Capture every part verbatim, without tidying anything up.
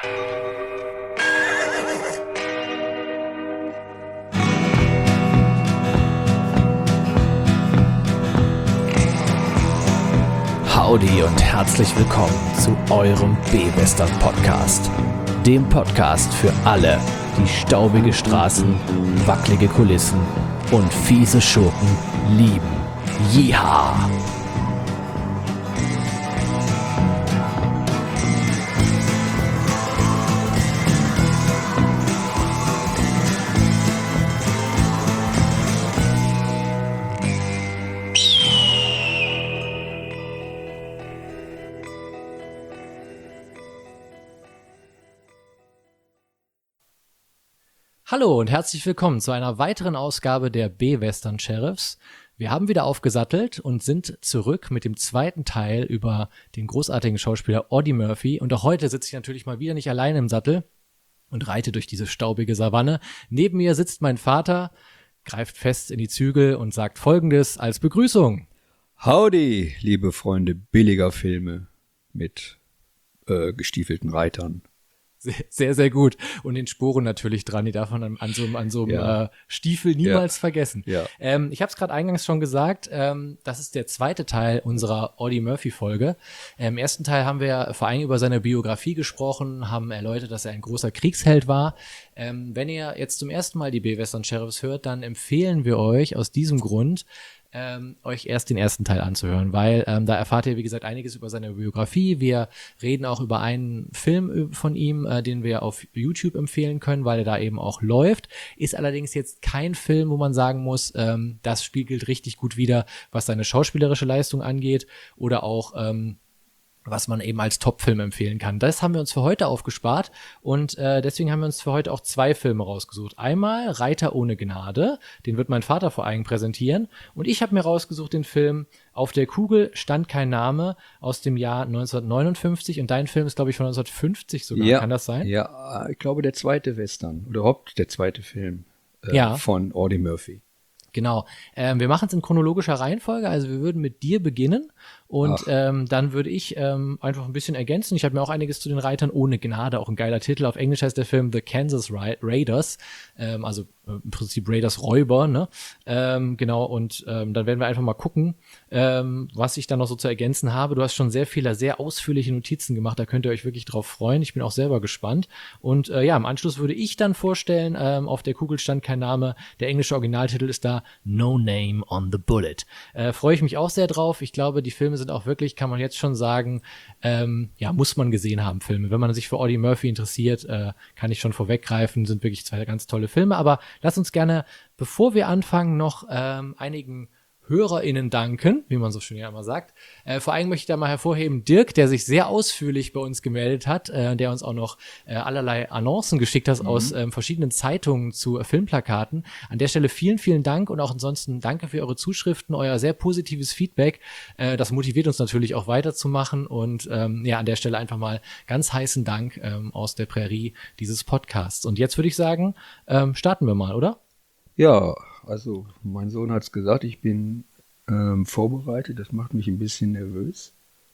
Howdy und herzlich willkommen zu eurem B-Western-Podcast. Dem Podcast für alle, die staubige Straßen, wackelige Kulissen und fiese Schurken lieben. Yeehaw! Hallo und herzlich willkommen zu einer weiteren Ausgabe der B-Western Sheriffs. Wir haben wieder aufgesattelt und sind zurück mit dem zweiten Teil über den großartigen Schauspieler Audie Murphy. Und auch heute sitze ich natürlich mal wieder nicht alleine im Sattel und reite durch diese staubige Savanne. Neben mir sitzt mein Vater, greift fest in die Zügel und sagt Folgendes als Begrüßung. Howdy, liebe Freunde billiger Filme mit äh, gestiefelten Reitern. Sehr, sehr gut. Und den Sporen natürlich dran, die darf man an, an so, an so einem ja. äh, Stiefel niemals ja. vergessen. Ja. Ähm, ich habe es gerade eingangs schon gesagt, ähm, das ist der zweite Teil unserer Audie Murphy-Folge. Äh, Im ersten Teil haben wir vor allem über seine Biografie gesprochen, haben erläutert, dass er ein großer Kriegsheld war. Ähm, wenn ihr jetzt zum ersten Mal die B-Western Sheriffs hört, dann empfehlen wir euch aus diesem Grund, Ähm, euch erst den ersten Teil anzuhören, weil ähm, da erfahrt ihr, wie gesagt, einiges über seine Biografie. Wir reden auch über einen Film von ihm, äh, den wir auf YouTube empfehlen können, weil er da eben auch läuft. Ist allerdings jetzt kein Film, wo man sagen muss, ähm, das spiegelt richtig gut wider, was seine schauspielerische Leistung angeht oder auch ähm, was man eben als Top-Film empfehlen kann. Das haben wir uns für heute aufgespart und äh, deswegen haben wir uns für heute auch zwei Filme rausgesucht. Einmal Reiter ohne Gnade, den wird mein Vater vor allem präsentieren, und ich habe mir rausgesucht den Film Auf der Kugel stand kein Name aus dem Jahr neunzehnhundertneunundfünfzig, und dein Film ist, glaube ich, von neunzehnhundertfünfzig sogar, ja, kann das sein? Ja, ich glaube der zweite Western, oder überhaupt der zweite Film äh, ja. von Audie Murphy. Genau. Ähm, wir machen es in chronologischer Reihenfolge, also wir würden mit dir beginnen und ähm, dann würde ich ähm, einfach ein bisschen ergänzen. Ich habe mir auch einiges zu den Reitern ohne Gnade, auch ein geiler Titel. Auf Englisch heißt der Film The Kansas Ra- Raiders, ähm, also äh, im Prinzip Raiders Räuber, ne? Ähm, genau, und ähm, dann werden wir einfach mal gucken, ähm, was ich dann noch so zu ergänzen habe. Du hast schon sehr viele, sehr ausführliche Notizen gemacht, da könnt ihr euch wirklich drauf freuen. Ich bin auch selber gespannt. Und äh, ja, im Anschluss würde ich dann vorstellen, ähm, Auf der Kugel stand kein Name, der englische Originaltitel ist da No Name on the Bullet. Äh, freue ich mich auch sehr drauf. Ich glaube, die Filme sind auch wirklich, kann man jetzt schon sagen, ähm, ja, muss man gesehen haben, Filme. Wenn man sich für Audie Murphy interessiert, äh, kann ich schon vorweggreifen, sind wirklich zwei ganz tolle Filme. Aber lass uns gerne, bevor wir anfangen, noch ähm, einigen HörerInnen danken, wie man so schön ja immer sagt. Äh, vor allem möchte ich da mal hervorheben Dirk, der sich sehr ausführlich bei uns gemeldet hat, äh, der uns auch noch äh, allerlei Annoncen geschickt hat mhm. aus ähm, verschiedenen Zeitungen zu äh, Filmplakaten. An der Stelle vielen, vielen Dank und auch ansonsten danke für eure Zuschriften, euer sehr positives Feedback. Äh, das motiviert uns natürlich auch weiterzumachen und ähm, ja, an der Stelle einfach mal ganz heißen Dank ähm, aus der Prärie dieses Podcasts. Und jetzt würde ich sagen, ähm, starten wir mal, oder? Ja, also mein Sohn hat's gesagt, ich bin ähm, vorbereitet, das macht mich ein bisschen nervös.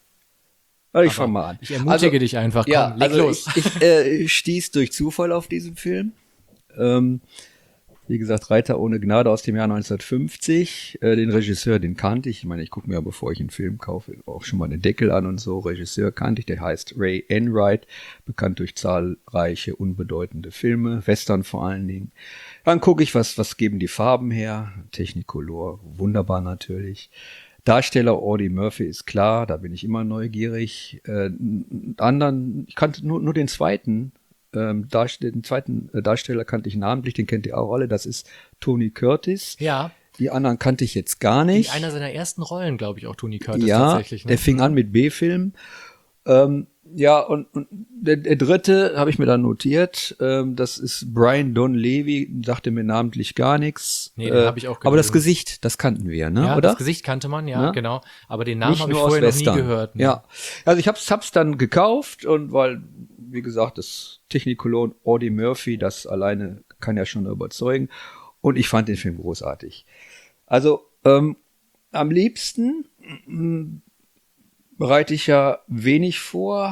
Aber ich fange mal an. Ich ermutige also, dich einfach, komm, ja, leg also los. Ich, ich äh, stieß durch Zufall auf diesen Film. Ähm, wie gesagt, Reiter ohne Gnade aus dem Jahr neunzehnhundertfünfzig. Äh, den Regisseur, den kannte ich. Ich meine, ich gucke mir ja, bevor ich einen Film kaufe, auch schon mal den Deckel an und so. Regisseur kannte ich, der heißt Ray Enright, bekannt durch zahlreiche unbedeutende Filme, Western vor allen Dingen. Dann gucke ich, was, was geben die Farben her? Technicolor, wunderbar natürlich. Darsteller Audie Murphy ist klar, da bin ich immer neugierig. Äh, anderen, ich kannte nur, nur den zweiten, ähm, Darsteller, den zweiten äh, Darsteller kannte ich namentlich, den kennt ihr auch alle, das ist Tony Curtis. Ja. Die anderen kannte ich jetzt gar nicht. In einer seiner ersten Rollen, glaube ich, auch Tony Curtis ja, tatsächlich. Ne? Der fing an mit B-Filmen. Ähm, ja, und, und der, der dritte habe ich mir dann notiert, ähm, das ist Brian Donlevy, sagte mir namentlich gar nichts. Nee, den äh, habe ich auch gelesen. Aber das Gesicht, das kannten wir, ne? Ja, oder? Das Gesicht kannte man, ja, ja? genau. Aber den Namen habe ich nur vorher aus noch Western. nie gehört. Ne? Ja, also ich hab's, hab's dann gekauft und weil, wie gesagt, das Technicolor Audie Murphy, das alleine kann ja schon überzeugen. Und ich fand den Film großartig. Also ähm, am liebsten mh, bereite ich ja wenig vor.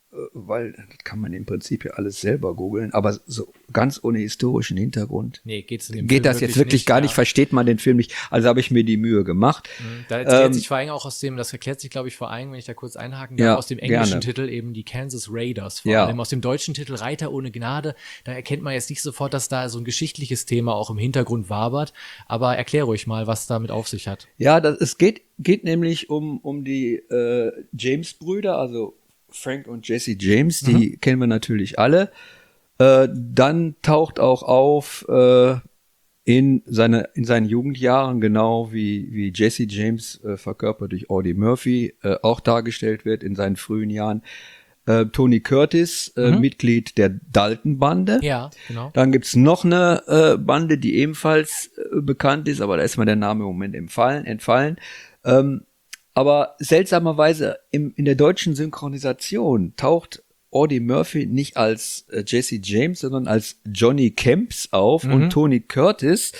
weil das kann man im Prinzip ja alles selber googeln, aber so ganz ohne historischen Hintergrund nee, geht's in dem geht Film das jetzt wirklich nicht, gar ja. nicht, versteht man den Film nicht. Also habe ich mir die Mühe gemacht. Da erklärt Ähm, sich vor allem auch aus dem, das erklärt sich, glaube ich, vor allem, wenn ich da kurz einhaken darf, Ja, aus dem englischen gerne. Titel eben die Kansas Raiders, vor Ja. allem aus dem deutschen Titel Reiter ohne Gnade. Da erkennt man jetzt nicht sofort, dass da so ein geschichtliches Thema auch im Hintergrund wabert. Aber erklär ruhig mal, was damit auf sich hat. Ja, das, es geht, geht nämlich um, um die äh, James-Brüder, also Frank und Jesse James, die mhm. kennen wir natürlich alle. Äh, dann taucht auch auf äh, in, seine, in seinen Jugendjahren, genau wie, wie Jesse James äh, verkörpert durch Audie Murphy äh, auch dargestellt wird in seinen frühen Jahren, äh, Tony Curtis, äh, mhm. Mitglied der Dalton-Bande. Ja, genau. Dann gibt's noch eine äh, Bande, die ebenfalls äh, bekannt ist, aber da ist mir der Name im Moment entfallen. entfallen. Ähm, aber seltsamerweise im, in der deutschen Synchronisation taucht Audie Murphy nicht als äh, Jesse James, sondern als Johnny Kemps auf mhm. und Tony Curtis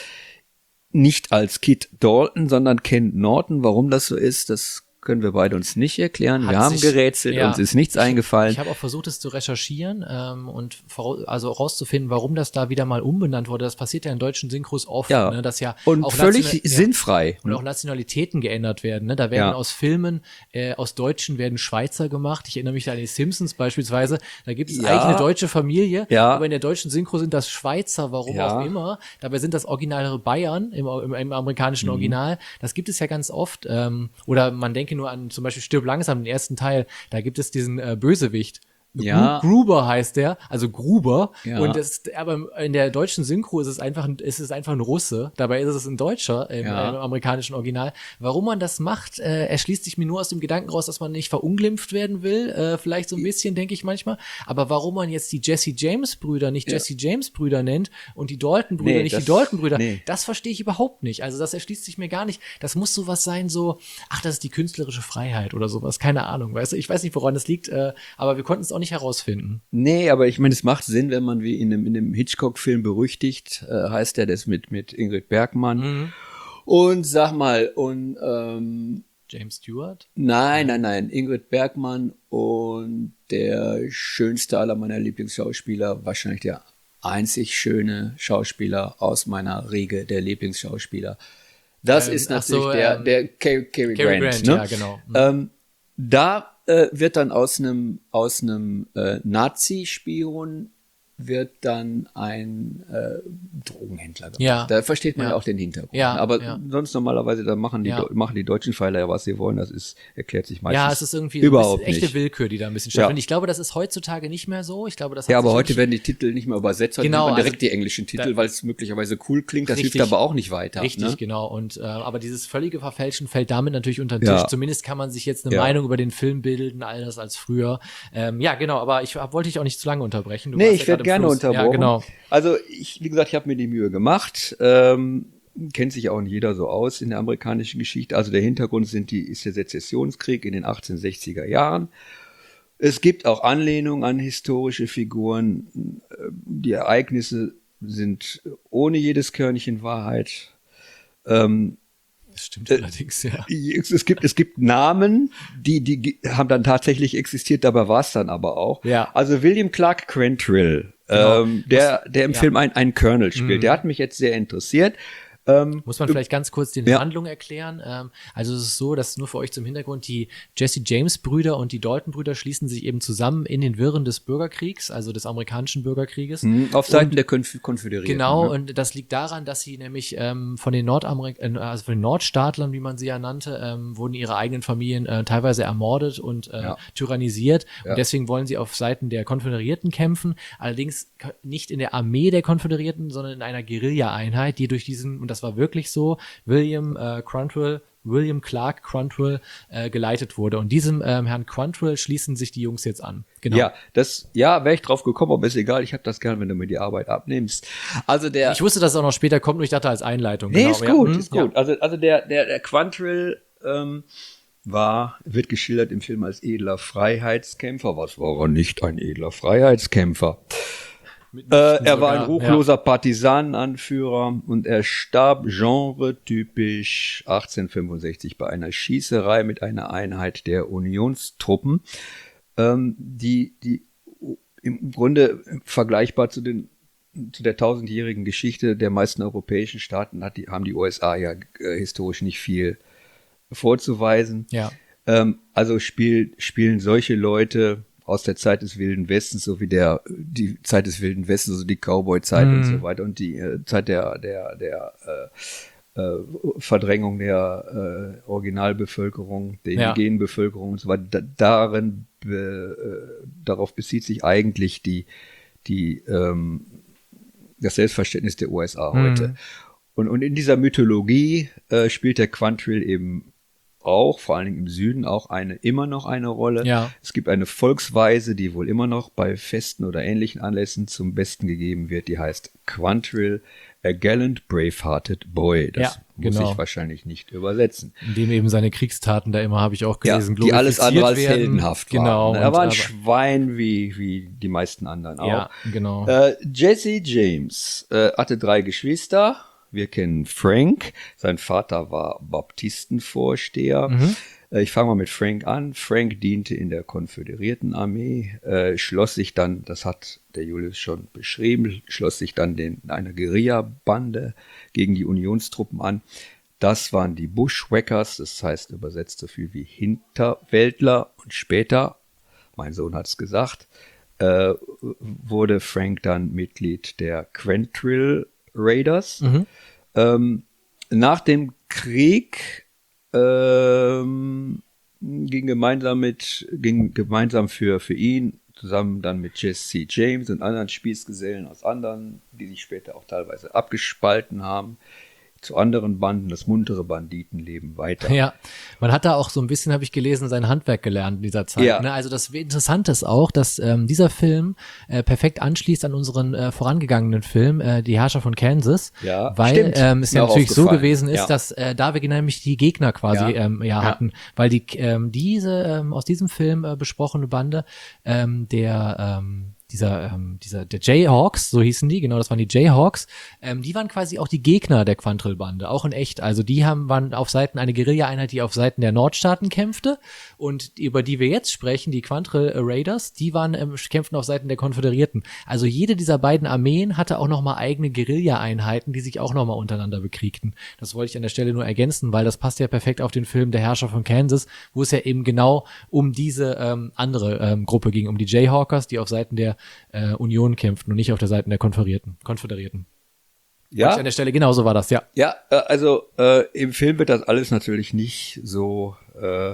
nicht als Kid Dalton, sondern Ken Norton. Warum das so ist, das können wir beide uns nicht erklären. Hat wir haben sich, gerätselt, ja, uns ist nichts ich, eingefallen. Ich habe auch versucht, es zu recherchieren ähm, und voraus, also rauszufinden, warum das da wieder mal umbenannt wurde. Das passiert ja in deutschen Synchros oft, ja. ne, dass ja und auch völlig Nationa- sinnfrei. Ja, und auch Nationalitäten geändert werden. Ne? Da werden Ja. aus Filmen, äh, aus Deutschen werden Schweizer gemacht. Ich erinnere mich da an die Simpsons beispielsweise. Da gibt es Ja. eigentlich eine deutsche Familie, Ja. aber in der deutschen Synchro sind das Schweizer, warum Ja. auch immer. Dabei sind das originale Bayern im, im, im amerikanischen Mhm. Original. Das gibt es ja ganz oft. Ähm, oder man denke nur an zum Beispiel Stirb langsam, den ersten Teil, da gibt es diesen äh, Bösewicht. Ja. Gruber heißt der, also Gruber. Ja. Und das, aber in der deutschen Synchro ist es einfach, ein- ist es einfach ein Russe. Dabei ist es ein Deutscher im, Ja. im amerikanischen Original. Warum man das macht, äh, erschließt sich mir nur aus dem Gedanken raus, dass man nicht verunglimpft werden will. Äh, vielleicht so ein bisschen, denke ich manchmal. Aber warum man jetzt die Jesse James Brüder nicht Ja. Jesse James Brüder nennt und die Dalton Brüder Nee, nicht das- die Dalton Brüder, nee. das verstehe ich überhaupt nicht. Also das erschließt sich mir gar nicht. Das muss sowas sein, so, ach, das ist die künstlerische Freiheit oder sowas. Keine Ahnung, weißt du? Ich weiß nicht, woran das liegt, äh, aber wir konnten es auch nicht herausfinden. Nee, aber ich meine, es macht Sinn, wenn man wie in einem, in einem Hitchcock-Film berüchtigt, äh, heißt der das mit, mit Ingrid Bergmann. Mhm. Und sag mal, und ähm, James Stewart? nein, nein, nein, Ingrid Bergmann und der schönste aller meiner Lieblingsschauspieler, wahrscheinlich der einzig schöne Schauspieler aus meiner Riege der Lieblingsschauspieler. Das Ähm, ist ach natürlich so, der, ähm, der Cary, Cary Cary Grant, Grant, ne? ja, genau. Mhm. Ähm, da äh, wird dann aus einem aus einem äh, Nazi-Spion wird dann ein äh, Drogenhändler gemacht. Ja. Da versteht man ja. Ja. auch den Hintergrund. Ja, Aber ja. sonst normalerweise, da machen die, Ja. Deu- machen die deutschen Pfeiler ja, was sie wollen. Das ist, erklärt sich meistens Ja, es ist irgendwie überhaupt so ein bisschen echte nicht. Willkür, die da ein bisschen Ja. stattfindet. Ich glaube, das ist heutzutage nicht mehr so. Ich glaube, das hat Ja, aber sich heute wirklich- werden die Titel nicht mehr übersetzt, heute Genau, nimmt man direkt also die englischen Titel, da- weil es möglicherweise cool klingt. Das Richtig. hilft aber auch nicht weiter. Richtig, ne? genau. Und äh, aber dieses völlige Verfälschen fällt damit natürlich unter den Tisch. Ja. Zumindest kann man sich jetzt eine Ja. Meinung über den Film bilden, all das als früher. Ähm, ja, genau. Aber ich hab, wollte dich auch nicht zu lange unterbrechen. Du Nee, warst ich ja werde gerade im gerne Fluss. unterbrochen. Ja, genau. Also, ich, wie gesagt, ich habe mir die Mühe gemacht. Ähm, kennt sich auch nicht jeder so aus in der amerikanischen Geschichte. Also der Hintergrund sind die, ist der Sezessionskrieg in den achtzehnhundertsechziger Jahren. Es gibt auch Anlehnungen an historische Figuren. Die Ereignisse sind ohne jedes Körnchen Wahrheit. Ähm, Das stimmt Äh, allerdings, ja. es, es gibt es gibt Namen, die die haben dann tatsächlich existiert, dabei war es dann aber auch. Ja. Also William Clark Quantrill, Genau. ähm, der der im ja. Film ein, einen Colonel spielt, Mhm. der hat mich jetzt sehr interessiert. Ähm, Muss man vielleicht ganz kurz die Ja. Handlung erklären. Ähm, also es ist so, dass nur für euch zum Hintergrund, die Jesse James Brüder und die Dalton Brüder schließen sich eben zusammen in den Wirren des Bürgerkriegs, also des amerikanischen Bürgerkrieges. mh, auf Seiten Und- der Konf Konföderierten. Genau, ne? und das liegt daran, dass sie nämlich ähm, von den Nordamerik äh, also von den Nordstaatlern, wie man sie ja nannte, ähm, wurden ihre eigenen Familien äh, teilweise ermordet und äh, Ja. tyrannisiert. Ja. Und deswegen wollen sie auf Seiten der Konföderierten kämpfen, allerdings k- nicht in der Armee der Konföderierten, sondern in einer Guerilla-Einheit, die durch diesen, und das war wirklich so, William äh, Quantrill, William Clark Quantrill äh, geleitet wurde. Und diesem ähm, Herrn Quantrill schließen sich die Jungs jetzt an. Genau. Ja, das, ja, wäre ich drauf gekommen, aber ist egal, ich habe das gern, wenn du mir die Arbeit abnimmst. Also der, Ich wusste, dass es auch noch später kommt, nur ich dachte als Einleitung. nee, genau. ist Ja, gut, hm, ist ja. gut. Also, also der, der, der Quantrill ähm, war, wird geschildert im Film als edler Freiheitskämpfer. Was war er nicht? Ein edler Freiheitskämpfer. Äh, er war ein sogar, ruchloser Partisanenanführer und er starb genretypisch achtzehnhundertfünfundsechzig bei einer Schießerei mit einer Einheit der Unionstruppen. ähm, die, die im Grunde vergleichbar zu den zu der tausendjährigen Geschichte der meisten europäischen Staaten hat die, haben die U S A ja äh, historisch nicht viel vorzuweisen. Ja. Ähm, also spiel, spielen solche Leute aus der Zeit des Wilden Westens, so wie der die Zeit des Wilden Westens, also die Cowboy-Zeit Mhm. und so weiter und die äh, Zeit der der der äh, äh, Verdrängung der äh, Originalbevölkerung, der Ja. indigenen Bevölkerung und so weiter. Da, darin be, äh, darauf bezieht sich eigentlich die die ähm, das Selbstverständnis der U S A heute. Mhm. Und, und in dieser Mythologie äh, spielt der Quantrill eben auch, vor allen Dingen im Süden, auch eine immer noch eine Rolle. Ja. Es gibt eine Volksweise, die wohl immer noch bei Festen oder ähnlichen Anlässen zum Besten gegeben wird, die heißt Quantrill, a gallant, brave-hearted boy. Das Ja, muss genau. ich wahrscheinlich nicht übersetzen. In dem eben seine Kriegstaten da immer, habe ich auch gelesen, ja, die alles andere als glorifiziert werden. heldenhaft Genau. waren. Er und war ein aber- Schwein wie, wie die meisten anderen auch. Ja, genau. Äh, Jesse James äh, hatte drei Geschwister. Wir kennen Frank. Sein Vater war Baptistenvorsteher. Mhm. Äh, ich fange mal mit Frank an. Frank diente in der Konföderiertenarmee, äh, schloss sich dann, das hat der Julius schon beschrieben, schloss sich dann den, einer Guerilla-Bande gegen die Unionstruppen an. Das waren die Bushwhackers, das heißt übersetzt so viel wie Hinterwäldler. Und später, mein Sohn hat es gesagt, äh, wurde Frank dann Mitglied der Quantrill Raiders. Mhm. Ähm, nach dem Krieg ähm, ging gemeinsam mit ging gemeinsam für für ihn zusammen dann mit Jesse James und anderen Spießgesellen aus anderen, die sich später auch teilweise abgespalten haben, zu anderen Banden. Das muntere Banditenleben weiter. Ja, man hat da auch so ein bisschen, habe ich gelesen, sein Handwerk gelernt in dieser Zeit. Ja. Ne? Also das Interessante ist auch, dass ähm, dieser Film äh, perfekt anschließt an unseren äh, vorangegangenen Film, äh, Die Herrscher von Kansas. Ja, weil stimmt. ähm, es Mir ja auch natürlich so aufgefallen. gewesen ist, Ja. dass äh, da wir nämlich die Gegner quasi Ja. ähm, ja, Ja. hatten, weil die ähm, diese ähm, aus diesem Film äh, besprochene Bande ähm, der ähm, dieser, ähm, dieser, der Jayhawks, so hießen die, genau, das waren die Jayhawks, ähm, die waren quasi auch die Gegner der Quantrill-Bande, auch in echt. Also die haben, waren auf Seiten eine Guerilla-Einheit, die auf Seiten der Nordstaaten kämpfte, und die, über die wir jetzt sprechen, die Quantrill Raiders, die waren, ähm, kämpften auf Seiten der Konföderierten. Also jede dieser beiden Armeen hatte auch nochmal eigene Guerilla-Einheiten, die sich auch nochmal untereinander bekriegten. Das wollte ich an der Stelle nur ergänzen, weil das passt ja perfekt auf den Film Der Herrscher von Kansas, wo es ja eben genau um diese ähm, andere ähm, Gruppe ging, um die Jayhawkers, die auf Seiten der äh, Union kämpften und nicht auf der Seite der Konferierten, Konföderierten. Ja, An der Stelle genauso war das, ja. ja, äh, also äh, im Film wird das alles natürlich nicht so äh,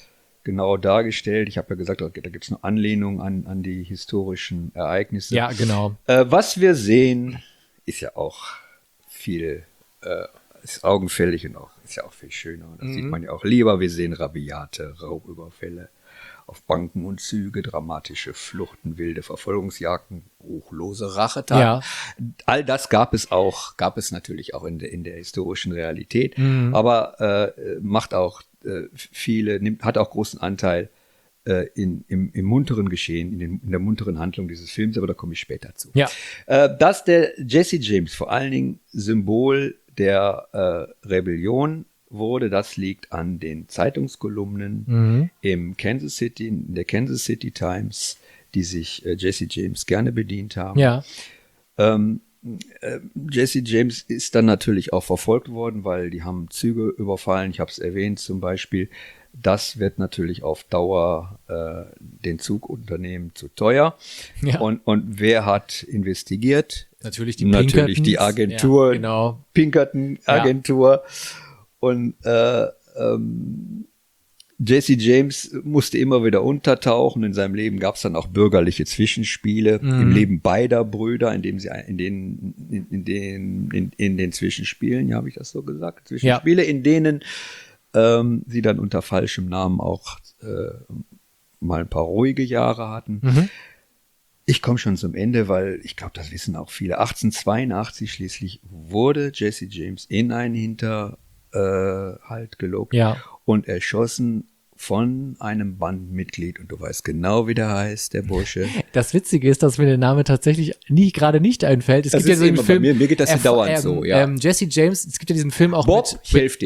genau dargestellt. Ich habe ja gesagt, da gibt es eine Anlehnung an, an die historischen Ereignisse. Ja, genau. Äh, was wir sehen, ist ja auch viel, äh, ist augenfällig und auch ist ja auch viel schöner. Das Mhm. sieht man ja auch lieber. Wir sehen rabiate Raubüberfälle auf Banken und Züge, dramatische Fluchten, wilde Verfolgungsjagden, ruchlose Rachetaten. Ja. All das gab es auch, gab es natürlich auch in der, in der historischen Realität, Mhm. aber äh, macht auch äh, viele, nimmt, hat auch großen Anteil äh, in, im, im munteren Geschehen, in, den, in der munteren Handlung dieses Films, aber da komme ich später zu. Ja. Äh, dass der Jesse James vor allen Dingen Symbol der äh, Rebellion wurde, das liegt an den Zeitungskolumnen Mhm. im Kansas City, in der Kansas City Times, die sich äh, Jesse James gerne bedient haben. Ja. Ähm, äh, Jesse James ist dann natürlich auch verfolgt worden, weil die haben Züge überfallen. Ich habe es erwähnt zum Beispiel. Das wird natürlich auf Dauer äh, den Zugunternehmen zu teuer. Ja. Und, und wer hat investigiert? Natürlich die Natürlich die Pinkertons. Agentur, Ja, genau. Pinkerton-Agentur. Und äh, ähm, Jesse James musste immer wieder untertauchen. In seinem Leben gab es dann auch bürgerliche Zwischenspiele Mhm. im Leben beider Brüder, in dem sie in den in, in den in, in den Zwischenspielen, ja, habe ich das so gesagt, Zwischenspiele, in denen ähm, sie dann unter falschem Namen auch äh, mal ein paar ruhige Jahre hatten. Mhm. Ich komme schon zum Ende, weil ich glaube, das wissen auch viele. achtzehnhundertzweiundachtzig schließlich wurde Jesse James in einen Hinterhalt gelockt Ja. und erschossen von einem Bandmitglied. Und du weißt genau, wie der heißt, der Bursche. Das Witzige ist, dass mir der Name tatsächlich nie, gerade nicht einfällt. Es Das gibt ja ist so einen immer bei Film. mir. Mir geht das ja Erf- dauernd ähm, so, ja. Ähm, Jesse James, es gibt ja diesen Film auch Bob, mit. ich helfe dir.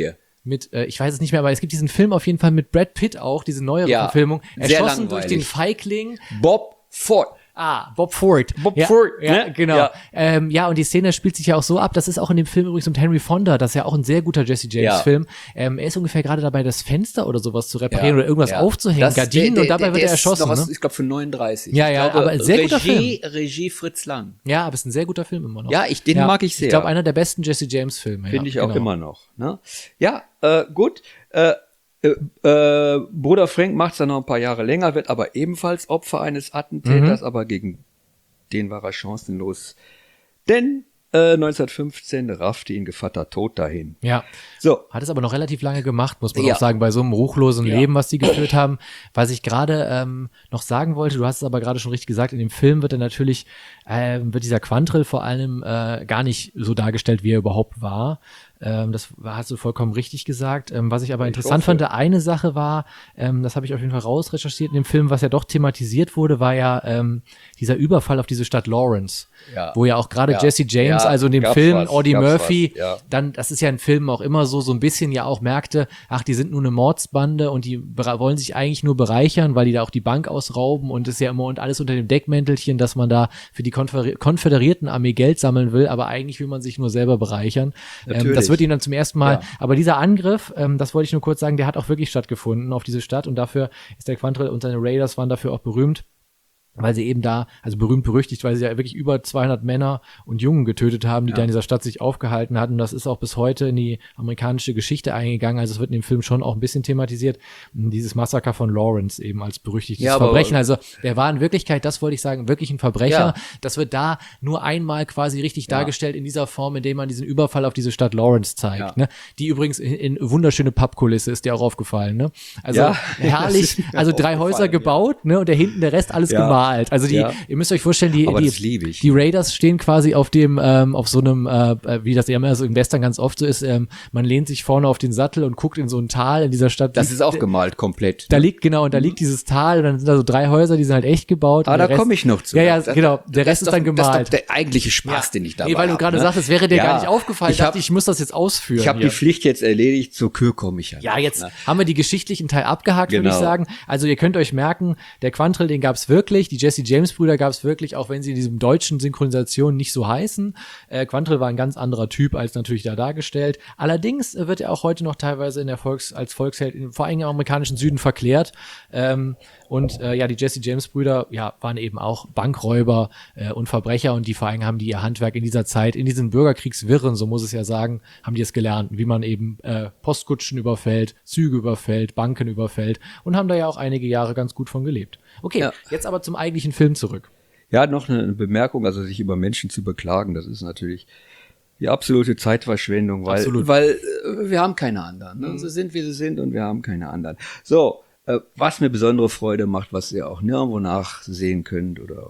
mit, äh, ich weiß es nicht mehr, aber es gibt diesen Film auf jeden Fall mit Brad Pitt auch, diese neuere Ja, Verfilmung, sehr erschossen durch langweilig. den Feigling. Bob Ford. Ah, Bob Ford. Bob ja, Ford, ja, ne? genau. Ja. Ähm, ja, und die Szene spielt sich ja auch so ab, das ist auch in dem Film übrigens mit Henry Fonda, das ist ja auch ein sehr guter Jesse James Ja. Film. Ähm, er ist ungefähr gerade dabei, das Fenster oder sowas zu reparieren Ja, oder irgendwas ja. aufzuhängen, Das- Gardinen, der- und dabei der- wird der er ist erschossen. noch aus, Ne? Ich glaube von neununddreißig. Ja, ich ja, glaube, aber ein sehr guter Regie, Regie Fritz Lang. Ja, aber es ist ein sehr guter Film immer noch. Ja, ich- den mag ich sehr. Ich glaube, einer der besten Jesse James Filme. Finde ja, ich auch genau. immer noch. Ne? Ja, äh, gut. Äh, äh, äh, Bruder Frank macht es dann noch ein paar Jahre länger, wird aber ebenfalls Opfer eines Attentäters, Mhm. aber gegen den war er chancenlos. Denn äh, neunzehnhundertfünfzehn raffte ihn Gevatter tot dahin. Ja. So, Hat es aber noch relativ lange gemacht, muss man Ja. auch sagen, bei so einem ruchlosen Ja. Leben, was die geführt haben. Was ich gerade ähm, noch sagen wollte, du hast es aber gerade schon richtig gesagt, in dem Film wird er natürlich, ähm, wird dieser Quantrill vor allem äh, gar nicht so dargestellt, wie er überhaupt war. Ähm, das war- hast du vollkommen richtig gesagt. Ähm, was ich aber Ich interessant hoffe. fand, eine Sache war, ähm, das habe ich auf jeden Fall rausrecherchiert in dem Film, was ja doch thematisiert wurde, war ja ähm, dieser Überfall auf diese Stadt Lawrence, Ja. wo ja auch gerade Ja. Jesse James, Ja, also in dem gab's Film was, Audie gab's Murphy, was, ja. dann, das ist ja in Filmen auch immer so, so ein bisschen ja auch merkte, ach, die sind nur eine Mordsbande und die bere- wollen sich eigentlich nur bereichern, weil die da auch die Bank ausrauben, und das ist ja immer und alles unter dem Deckmäntelchen, dass man da für die Konfer konföderierten Armee Geld sammeln will, aber eigentlich will man sich nur selber bereichern. Ähm, Natürlich. das wird ihnen dann zum ersten Mal, Ja. aber dieser Angriff, ähm, das wollte ich nur kurz sagen, der hat auch wirklich stattgefunden auf diese Stadt, und dafür ist der Quantrill und seine Raiders waren dafür auch berühmt, weil sie eben da, also berühmt berüchtigt, weil sie ja wirklich über zweihundert Männer und Jungen getötet haben, die Ja. da in dieser Stadt sich aufgehalten hatten. Das ist auch bis heute in die amerikanische Geschichte eingegangen. Also es wird in dem Film schon auch ein bisschen thematisiert. Dieses Massaker von Lawrence eben als berüchtigtes Ja, aber- Verbrechen. Also der war in Wirklichkeit, das wollte ich sagen, wirklich ein Verbrecher. Ja. Das wird da nur einmal quasi richtig Ja. dargestellt in dieser Form, indem man diesen Überfall auf diese Stadt Lawrence zeigt. Ja. Ne? Die übrigens in, in wunderschöne Pappkulisse, ist dir auch aufgefallen. Ne? Also Ja, herrlich, das ist mir also drei aufgefallen, Häuser ja. gebaut, ne? Und der hinten der Rest alles Ja. gemalt. Also die, Ja. ihr müsst euch vorstellen, die, Aber die, das liebe ich. die Raiders stehen quasi auf dem, ähm, auf so einem, äh, wie das ja immer so im Western ganz oft so ist, ähm, man lehnt sich vorne auf den Sattel und guckt in so ein Tal in dieser Stadt. das ist auch gemalt komplett. Da liegt, genau, und da liegt dieses Tal, und dann sind da so drei Häuser, die sind halt echt gebaut. Ah, und da der Rest- komme ich noch zu. Ja, ja, Das- genau. Der das Rest ist doch- dann Das ist gemalt. doch der eigentliche Spaß, den ich dabei Nee, weil du hab, gerade ne? sagst, es wäre dir Ja. gar nicht aufgefallen. Ich Ich hab- dachte, ich muss das jetzt ausführen. Ich habe hier. die Pflicht jetzt erledigt, zur Kür komme ich ja. Ja, noch, jetzt ne? haben wir die geschichtlichen Teil abgehakt, würde ich Genau. sagen. Also ihr könnt euch merken, der Quantrill, den gab's wirklich, die Jesse James Brüder gab's wirklich, auch wenn sie in diesem deutschen Synchronisation nicht so heißen. Äh, Quantrill war ein ganz anderer Typ als natürlich da dargestellt. Allerdings äh, wird er auch heute noch teilweise in der Volks als Volksheld, in, vor allem im amerikanischen Süden verklärt. Ähm, und äh, ja, die Jesse James Brüder, ja, waren eben auch Bankräuber äh, und Verbrecher, und die vor allem haben die ihr Handwerk in dieser Zeit, in diesen Bürgerkriegswirren, so muss es ja sagen, haben die es gelernt, wie man eben äh, Postkutschen überfällt, Züge überfällt, Banken überfällt, und haben da ja auch einige Jahre ganz gut von gelebt. Okay, Ja. jetzt aber zum eigentlichen Film zurück. Ja, noch eine Bemerkung, also sich über Menschen zu beklagen, das ist natürlich die absolute Zeitverschwendung, weil, Absolut. weil äh, wir haben keine anderen. Ne? So sind, wie sie sind, und wir haben keine anderen. So, äh, was mir besondere Freude macht, was ihr auch nirgendwo nachsehen könnt oder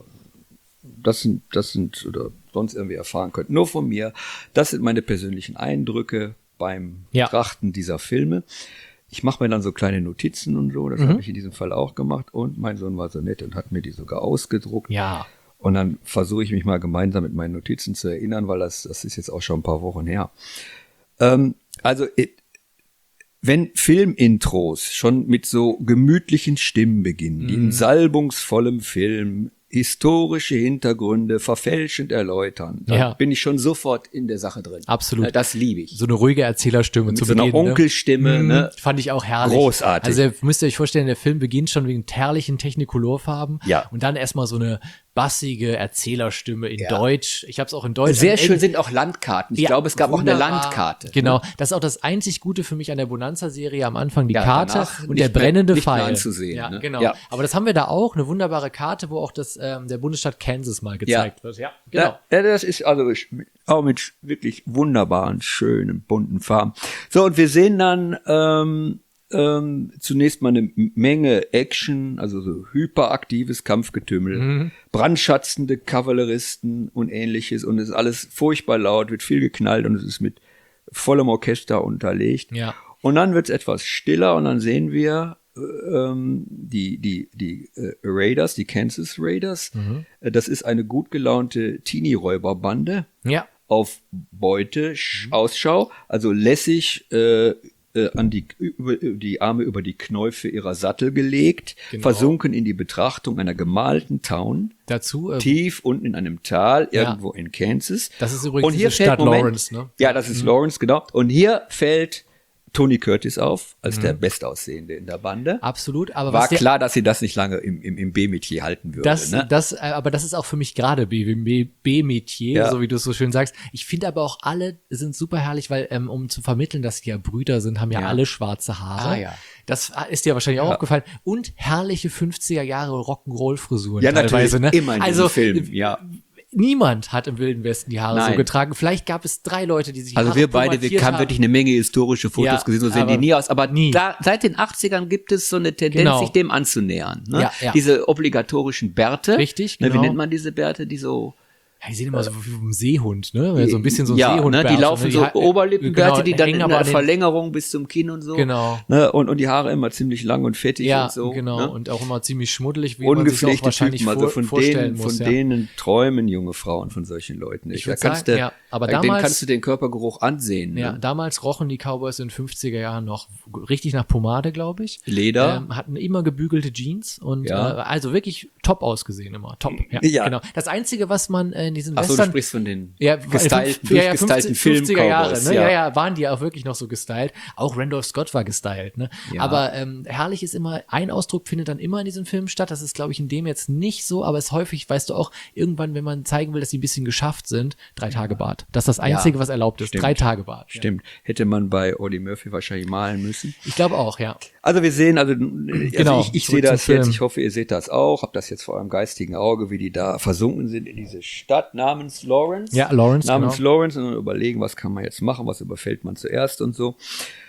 das sind, das sind oder sonst irgendwie erfahren könnt, nur von mir, das sind meine persönlichen Eindrücke beim Ja. Betrachten dieser Filme. Ich mache mir dann so kleine Notizen und so, das Mhm. habe ich in diesem Fall auch gemacht, und mein Sohn war so nett und hat mir die sogar ausgedruckt. Ja. Und dann versuche ich mich mal gemeinsam mit meinen Notizen zu erinnern, weil das, das ist jetzt auch schon ein paar Wochen her. Ähm, also, it, wenn Filmintros schon mit so gemütlichen Stimmen beginnen, die in salbungsvollem Film historische Hintergründe verfälschend erläutern, dann Ja. bin ich schon sofort in der Sache drin. Absolut. Ja, das liebe ich. So eine ruhige Erzählerstimme Mit zu so einer Beginn. Onkelstimme, ne? ne? Fand ich auch herrlich. Großartig. Also ihr müsst ihr euch vorstellen, der Film beginnt schon wegen herrlichen Technicolor-Farben. Ja. Und dann erstmal so eine bassige Erzählerstimme in Ja. Deutsch. Ich habe es auch in Deutsch. Sehr in schön Eng- sind auch Landkarten. Ich Ja, glaube, es gab auch eine wunderbar. Landkarte. Genau, das ist auch das einzig Gute für mich an der Bonanza-Serie am Anfang, die Ja, Karte danach und nicht der mehr- brennende nicht mehr Pfeil. anzusehen, Ja, ne? genau. Ja. Aber das haben wir da auch, eine wunderbare Karte, wo auch das ähm, der Bundesstaat Kansas mal gezeigt wird. Ja, genau. Ja, ja, das ist also auch mit wirklich wunderbaren, schönen, bunten Farben. So, und wir sehen dann ähm, ähm, zunächst mal eine Menge Action, also so hyperaktives Kampfgetümmel, Mhm. brandschatzende Kavalleristen und ähnliches, und es ist alles furchtbar laut, wird viel geknallt, und es ist mit vollem Orchester unterlegt. Ja. Und dann wird es etwas stiller, und dann sehen wir ähm, die, die, die äh, Raiders, die Kansas Raiders. Äh, Das ist eine gut gelaunte Teenie-Räuberbande Ja. auf Beute, Sch- Ausschau, also lässig äh, äh, an die, über, die Arme über die Knäufe ihrer Sattel gelegt, Genau. versunken in die Betrachtung einer gemalten Town, Dazu, äh, tief unten in einem Tal, Ja. irgendwo in Kansas. das ist übrigens Und hier diese fällt, Stadt Moment, Lawrence, ne? Ja, das ist Lawrence, genau. Und hier fällt Tony Curtis auf, als der Bestaussehende in der Bande. Absolut, aber War was der, klar, dass sie das nicht lange im, im, im B-Metier halten würde. das, ne? das, äh, aber das ist auch für mich gerade B- B- B-Metier, Ja. so wie du es so schön sagst. Ich finde aber auch alle sind super herrlich, weil ähm, um zu vermitteln, dass die ja Brüder sind, haben ja, Ja. alle schwarze Haare. Ah, ja. Das ist dir wahrscheinlich auch Ja. aufgefallen. Und herrliche fünfziger Jahre Rock'n'Roll-Frisuren Ja, teilweise. natürlich, Ne? immer in also, diesem Film, ja. Niemand hat im Wilden Westen die Haare so Nein. getragen. Vielleicht gab es drei Leute, die sich Also Haare wir beide, wir pomadiert haben wirklich eine Menge historische Fotos Ja, gesehen, so sehen aber die nie aus. Aber nie. Da, seit den achtzigern gibt es so eine Tendenz, Genau. sich dem anzunähern. Ne? Ja, ja. Diese obligatorischen Bärte. Richtig, Ne, genau. Wie nennt man diese Bärte, die so... Ja, die sehen immer so wie ein Seehund, ne? So ein bisschen so ein ja, Seehundbart. ne, die laufen ne? so ha- Oberlippenbärte, genau, die dann hängen in aber der an den- Verlängerung bis zum Kinn und so. Genau. Ne, und, und die Haare immer ziemlich lang und fettig Ja, und so. genau. Ne? Und auch immer ziemlich schmuddelig, wie man sich auch Ungepflegte wahrscheinlich Typen, also vor, von vorstellen denen, muss. von ja. denen träumen junge Frauen von solchen Leuten nicht. Ich Da würd kannst sagen, du, ja, aber da- denen damals- kannst du den Körpergeruch ansehen. Ja, Ne? damals rochen die Cowboys in den fünfziger Jahren noch richtig nach Pomade, glaube ich. Leder. Ähm, hatten immer gebügelte Jeans und Ja. äh, also wirklich top ausgesehen immer. Top. Ja, Ja. genau. Das Einzige, was man äh, in diesen Ach so, du Western sprichst von den ja, gestylten, ja, ja, durchgestylten fünfzig fünfziger Jahre, Film-Cowboys. ne? Ja. ja, waren die auch wirklich noch so gestylt. Auch Randolph Scott war gestylt, ne? Ja. Aber ähm, herrlich ist immer, ein Ausdruck findet dann immer in diesem Film statt. Das ist, glaube ich, in dem jetzt nicht so, aber es ist häufig, weißt du auch, irgendwann, wenn man zeigen will, dass die ein bisschen geschafft sind, drei Tage Bart. Das ist das Einzige, was erlaubt ist. Stimmt. Drei Tage Bart. Ja. Stimmt. Hätte man bei Audie Murphy wahrscheinlich malen müssen. Ich glaube auch, ja. Also wir sehen, also, also Genau, ich, ich zurück sehe das zum jetzt, Film. ich hoffe, ihr seht das auch, habt das jetzt vor eurem geistigen Auge, wie die da versunken sind in diese Stadt namens Lawrence. Ja, Lawrence, Namens genau. Lawrence und dann überlegen, was kann man jetzt machen, was überfällt man zuerst und so.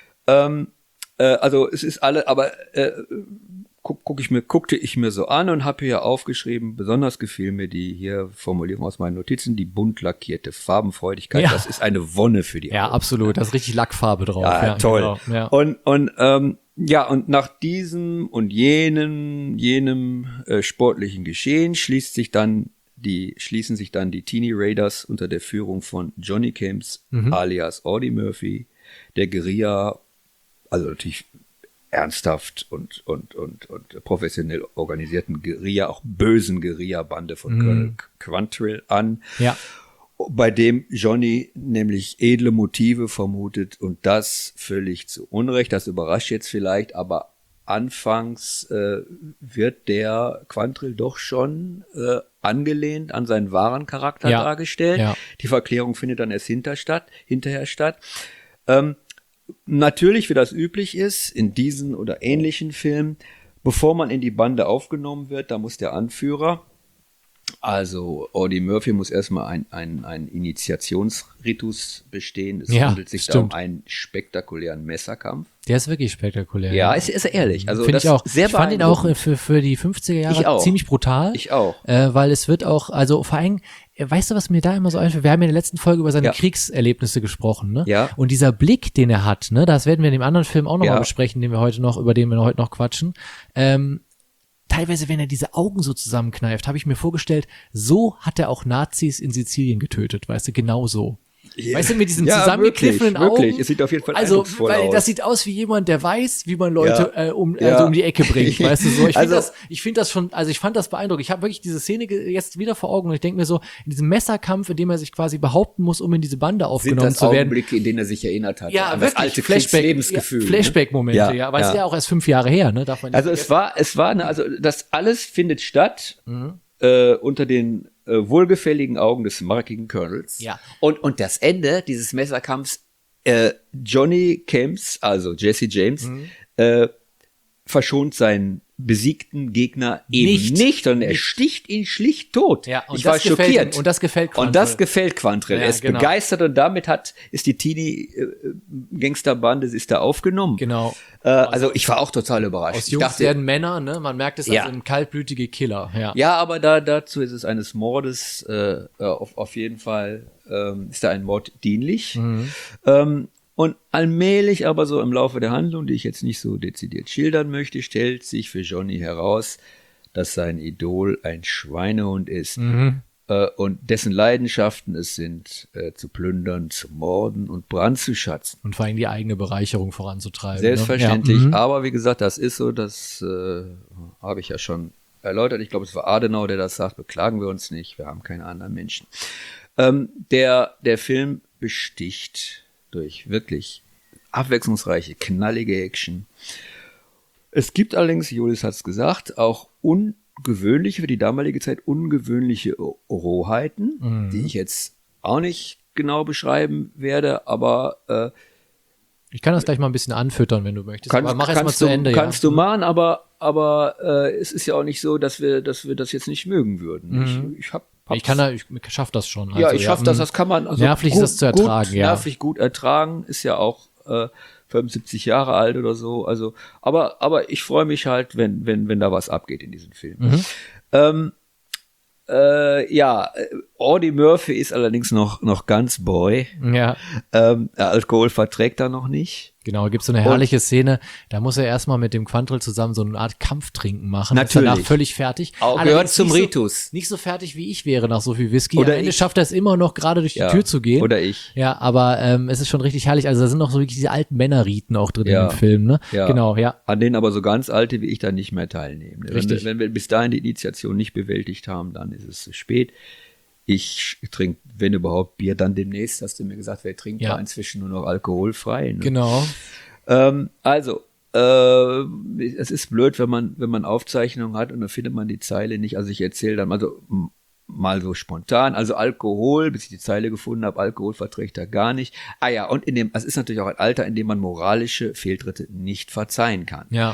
Ähm, äh, also es ist alle, aber äh, guck, guck ich mir, guckte ich mir so an und habe hier aufgeschrieben, besonders gefiel mir die hier Formulierung aus meinen Notizen, die bunt lackierte Farbenfreudigkeit. Ja. Das ist eine Wonne für die Ja, Augen. absolut. Da ist richtig Lackfarbe drauf. Ja, Ja, toll. Genau. Ja. Und, und ähm, ja, und nach diesem und jenem, jenem äh, sportlichen Geschehen schließt sich dann die, schließen sich dann die Teenie Raiders unter der Führung von Johnny Camps alias Audie Murphy, der Guerilla, also natürlich ernsthaft und, und, und, und professionell organisierten Guerilla, auch bösen Guerilla-Bande von Colonel Quantrill an. Ja. Bei dem Johnny nämlich edle Motive vermutet und das völlig zu Unrecht. Das überrascht jetzt vielleicht, aber anfangs äh, wird der Quantrill doch schon äh, angelehnt an seinen wahren Charakter Ja. dargestellt. Ja. Die Verklärung findet dann erst hinter statt, hinterher statt. Ähm, natürlich, wie das üblich ist, in diesen oder ähnlichen Filmen, bevor man in die Bande aufgenommen wird, da muss der Anführer, also Audie Murphy, muss erstmal ein, ein, ein Initiationsritus bestehen. Es Ja, handelt sich da um stimmt. einen spektakulären Messerkampf. Der ist wirklich spektakulär. Ja, ist, ist ehrlich. Also Finde das ich auch. sehr ich fand ihn auch äh, beeindruckend. für, für die fünfziger Ich Jahre auch. ziemlich brutal. Ich auch. Äh, weil es wird auch, also vor allem, äh, weißt du, was mir da immer so einfällt? Wir haben ja in der letzten Folge über seine Ja. Kriegserlebnisse gesprochen, ne? Ja. Und dieser Blick, den er hat, ne, das werden wir in dem anderen Film auch nochmal Ja. besprechen, den wir heute noch, über den wir heute noch quatschen. Ähm, teilweise, wenn er diese Augen so zusammenkneift, habe ich mir vorgestellt, so hat er auch Nazis in Sizilien getötet, weißt du, genau so. Weißt du, mit diesen Ja, zusammengekniffenen wirklich, Augen. wirklich. Es sieht auf jeden Fall Also, eindrucksvoll weil aus. das sieht aus wie jemand, der weiß, wie man Leute Ja. äh, um, Ja. also um die Ecke bringt, weißt du so. Ich finde Also- das, ich finde das schon, also ich fand das beeindruckend. Ich habe wirklich diese Szene ge- jetzt wieder vor Augen und ich denke mir so, in diesem Messerkampf, in dem er sich quasi behaupten muss, um in diese Bande Sind aufgenommen das zu werden. Augenblicke, in denen er sich erinnert hat Ja, an wirklich, das alte Flashback, Lebensgefühl. ja, Flashback-Momente, Ja, ja, weil es ja. ist ja auch erst fünf Jahre her, ne, darf man nicht Also es vergessen. war, es war, eine, also das alles findet statt Mhm. äh, unter den äh, wohlgefälligen Augen des markigen Colonels. Ja. Und, und das Ende dieses Messerkampfs, äh, Johnny Camps, also Jesse James, Mhm. äh, verschont seinen besiegten Gegner eben Nicht. nicht, sondern er Nicht. sticht ihn schlicht tot. Ja, und ich das war gefällt schockiert. ihm. Und das gefällt Und Quantrill. das gefällt Quantrill. Ja, er ist genau. begeistert und damit hat, ist die Teenie-Gangsterbande, sie ist da aufgenommen. Genau. Äh, also ich war auch total überrascht. Aus Ich Jungs dachte, werden Männer, ne, man merkt es Ja. als ein kaltblütige Killer, ja. ja, aber da, dazu ist es eines Mordes äh, äh, auf, auf jeden Fall ähm, ist da ein Mord dienlich. Mhm. Ähm, und allmählich, aber so im Laufe der Handlung, die ich jetzt nicht so dezidiert schildern möchte, stellt sich für Johnny heraus, dass sein Idol ein Schweinehund ist. Mhm. äh, und dessen Leidenschaften es sind, äh, zu plündern, zu morden und Brand zu schatzen. Und vor allem die eigene Bereicherung voranzutreiben. Selbstverständlich, Ne? Ja. aber wie gesagt, das ist so, das äh, habe ich ja schon erläutert. Ich glaube, es war Adenauer, der das sagt, beklagen wir uns nicht, wir haben keine anderen Menschen. Ähm, der, der Film besticht durch wirklich abwechslungsreiche, knallige Action. Es gibt allerdings, Julius hat es gesagt, auch ungewöhnliche, für die damalige Zeit ungewöhnliche Rohheiten, mhm. die ich jetzt auch nicht genau beschreiben werde, aber äh, ich kann das gleich mal ein bisschen anfüttern, wenn du möchtest. Kannst, aber mach erst mal zu du, Ende. Kannst ja. du machen, aber, aber äh, es ist ja auch nicht so, dass wir, dass wir das jetzt nicht mögen würden. Mhm. Ich, ich, hab, ich kann da, ich schaff das schon. Also, ja, ich schaff ja, das, das kann man. Also nervlich gut, ist das zu ertragen, gut, ja. Nervig gut ertragen, ist ja auch äh, fünfundsiebzig Jahre alt oder so. Also, aber, aber ich freue mich halt, wenn, wenn, wenn da was abgeht in diesem Film. Mhm. Ähm, Äh, ja, Audie Murphy ist allerdings noch, noch ganz Boy. Ja. Ähm, Alkohol verträgt er noch nicht. Genau, gibt so eine herrliche und, Szene, da muss er erstmal mit dem Quantrill zusammen so eine Art Kampftrinken machen. Natürlich. Ist danach völlig fertig. Auch gehört zum Ritus. So, nicht so fertig, wie ich wäre nach so viel Whisky. Oder Am Ende ich. schafft er es immer noch, gerade durch die ja. Tür zu gehen. Oder ich. Ja, aber ähm, es ist schon richtig herrlich. Also da sind noch so wirklich diese alten Männerriten auch drin ja. im Film, ne? Ja. Genau, ja. An denen aber so ganz alte wie ich dann nicht mehr teilnehmen. Richtig. Wenn, wenn wir bis dahin die Initiation nicht bewältigt haben, dann ist es zu spät. Ich trinke, wenn überhaupt, Bier dann demnächst, hast du mir gesagt, wer trinkt ja. da inzwischen nur noch alkoholfrei. Ne? Genau. Ähm, also, äh, es ist blöd, wenn man, wenn man Aufzeichnungen hat und dann findet man die Zeile nicht. Also ich erzähle dann also m- mal so spontan, also Alkohol, bis ich die Zeile gefunden habe, Alkohol verträgt er gar nicht. Ah ja, und in dem, es ist natürlich auch ein Alter, in dem man moralische Fehltritte nicht verzeihen kann. Ja.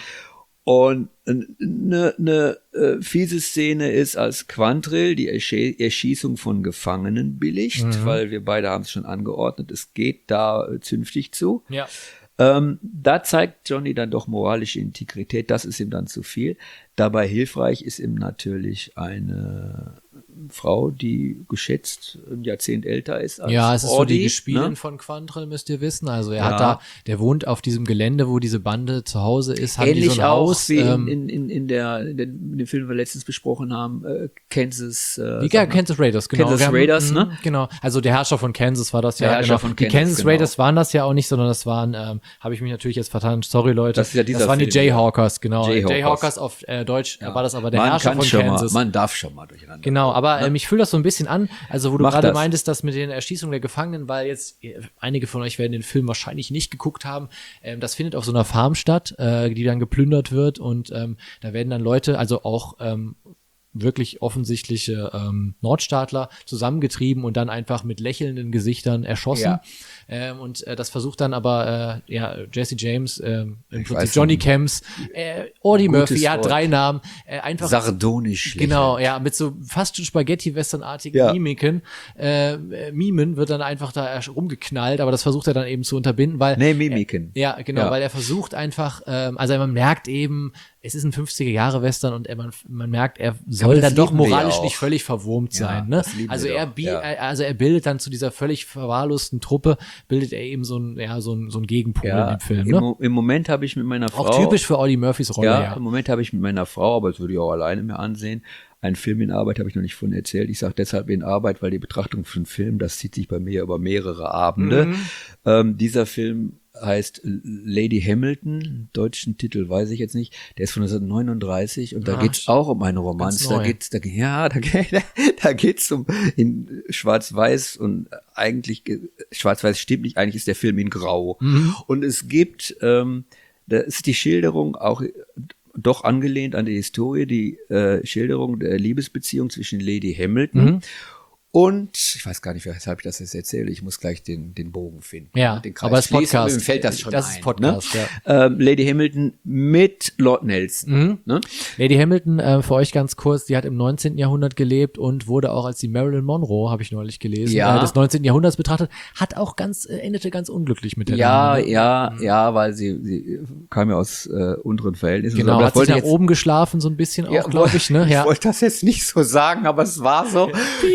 Und eine, eine äh, fiese Szene ist, als Quantrill die Ersche- Erschießung von Gefangenen billigt, mhm. weil wir beide haben es schon angeordnet, es geht da äh, zünftig zu. Ja. Ähm, da zeigt Johnny dann doch moralische Integrität, das ist ihm dann zu viel. Dabei hilfreich ist ihm natürlich eine Frau, die geschätzt ein Jahrzehnt älter ist als Ja, es ist Audie, so die Gespielin ne? von Quantrill, müsst ihr wissen. Also er Ja. hat da, der wohnt auf diesem Gelände, wo diese Bande zu Hause ist, haben Ähnlich die so ein auch Haus. wie ähm, in, in, in, der, in, den, in dem Film, den wir letztens besprochen haben, äh, Kansas. Äh, Wie ja, Kansas Raiders, genau. Kansas Wir haben, Raiders, mh, ne? Genau. Also der Herrscher von Kansas war das Der ja. Herrscher Genau. von Die Kansas, Kansas genau. Raiders waren das ja auch nicht, sondern das waren, ähm, habe ich mich natürlich jetzt vertan. Sorry, Leute. Das ist ja dieser das waren die Film, ja. Jayhawkers, genau. Jayhawkers. Jayhawkers auf äh, Deutsch Ja. war das aber der man Herrscher kann von schon Kansas. Mal, man darf schon mal durcheinander. Genau, aber ne? ähm, ich fühle das so ein bisschen an, also wo du Mach gerade das. meintest, dass mit den Erschießungen der Gefangenen, weil jetzt äh, einige von euch werden den Film wahrscheinlich nicht geguckt haben, ähm, das findet auf so einer Farm statt, äh, die dann geplündert wird und ähm, da werden dann Leute, also auch ähm, wirklich offensichtliche ähm, Nordstaatler zusammengetrieben und dann einfach mit lächelnden Gesichtern erschossen. Ja. Ähm, und äh, das versucht dann aber äh, ja Jesse James, ähm, im Ich Prinzip weiß Johnny nicht. Camps, äh, Audie Gutes Murphy, ja, Wort. drei Namen, äh, einfach Sardonisch. genau, ja, mit so fast schon Spaghetti-Western-artigen Ja. Mimiken, äh, äh, Mimen wird dann einfach da erst rumgeknallt, aber das versucht er dann eben zu unterbinden, weil Nee, Mimiken. äh, ja, genau, Ja. weil er versucht einfach, ähm, also man merkt eben, es ist ein fünfziger-Jahre-Western und er, man, man merkt, er soll aber das dann doch lieben wir ja moralisch auch. nicht völlig verwurmt Ja, sein, ne? das lieben Also wir er, doch, bi- ja. äh, also er bildet dann zu dieser völlig verwahrlosten Truppe, bildet er eben so ein, ja, so ein, so ein Gegenpol in Ja, dem Film, im, ne? Mo- im Moment habe ich mit meiner Frau. Auch typisch für Audie Murphys Rolle, ja, ja. im Moment habe ich mit meiner Frau, aber das würde ich auch alleine mir ansehen, einen Film in Arbeit, habe ich noch nicht von erzählt. Ich sage deshalb in Arbeit, weil die Betrachtung von Film, das zieht sich bei mir über mehrere Abende. Mhm. Ähm, dieser Film heißt Lady Hamilton, deutschen Titel weiß ich jetzt nicht, der ist von neunzehnhundertneununddreißig und da Ah, geht's auch um eine Romanze, neu. da geht's, da, ja, da, da geht's um in Schwarz-Weiß und eigentlich, ge- Schwarz-Weiß stimmt nicht, eigentlich ist der Film in Grau. Mhm. Und es gibt, ähm, da ist die Schilderung auch doch angelehnt an die Historie, die äh, Schilderung der Liebesbeziehung zwischen Lady Hamilton Mhm. und, ich weiß gar nicht, weshalb ich das jetzt erzähle, ich muss gleich den, den Bogen finden. Ja, den aber es ist schließen, Podcast. Mir fällt das schon Das ein. ist Podcast, ne? ähm, Lady Hamilton mit Lord Nelson. Mhm. Ne? Lady Hamilton, äh, für euch ganz kurz, die hat im neunzehnten Jahrhundert gelebt und wurde auch als die Marilyn Monroe, habe ich neulich gelesen, Ja. äh, des neunzehnten Jahrhunderts betrachtet, hat auch ganz, äh, endete ganz unglücklich mit der Ja, Dame. ne? ja, ja, weil sie, sie kam ja aus äh, unteren Verhältnissen. Genau, Aber hat das sich wollte nach ich jetzt, oben geschlafen, so ein bisschen Ja, auch, glaube ich, ne? Ja. Ich wollte das jetzt nicht so sagen, aber es war so. Jeden, jedenfalls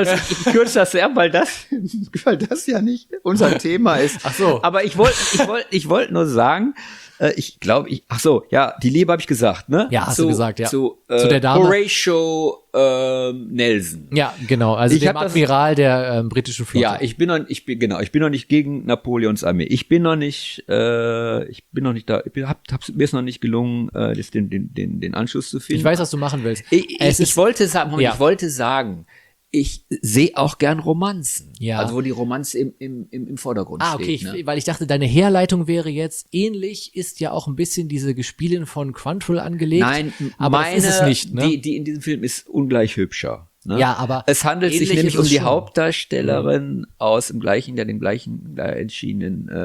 jedenfalls, ich kürze das sehr, weil das, weil das ja nicht unser Thema ist. Ach so. Aber ich wollte, ich wollte, ich wollte nur sagen, äh, ich glaube, ich, ach so, ja, die Liebe habe ich gesagt, ne? Ja, hast zu, du gesagt, ja. Zu, äh, Zu der Dame. Horatio äh, Nelson. Ja, genau. Also Ich dem hab das- Admiral der ähm, britischen Flotte. Ja, ich bin noch, ich bin genau, ich bin noch nicht gegen Napoleons Armee. Ich bin noch nicht, äh, ich bin noch nicht da. Ich bin, hab, hab, mir ist noch nicht gelungen, äh, das, den, den, den, den Anschluss zu finden. Ich weiß, was du machen willst. Ich, Es ich, ich ist- wollte sagen, Moment, ja. ich wollte sagen, ich sehe auch gern Romanzen. Ja. Also wo die Romanze im, im, im, im Vordergrund Ah, okay, steht. ich, Ne? weil ich dachte, deine Herleitung wäre jetzt, ähnlich ist ja auch ein bisschen diese Gespielin von Quantrill angelegt. Nein, aber meine, das ist es nicht, ne? die, die in diesem Film ist ungleich hübscher. Ne? Ja, aber es handelt sich ähnlich nämlich ist um es die schon. Hauptdarstellerin aus dem gleichen, ja, dem gleichen da entschiedenen äh,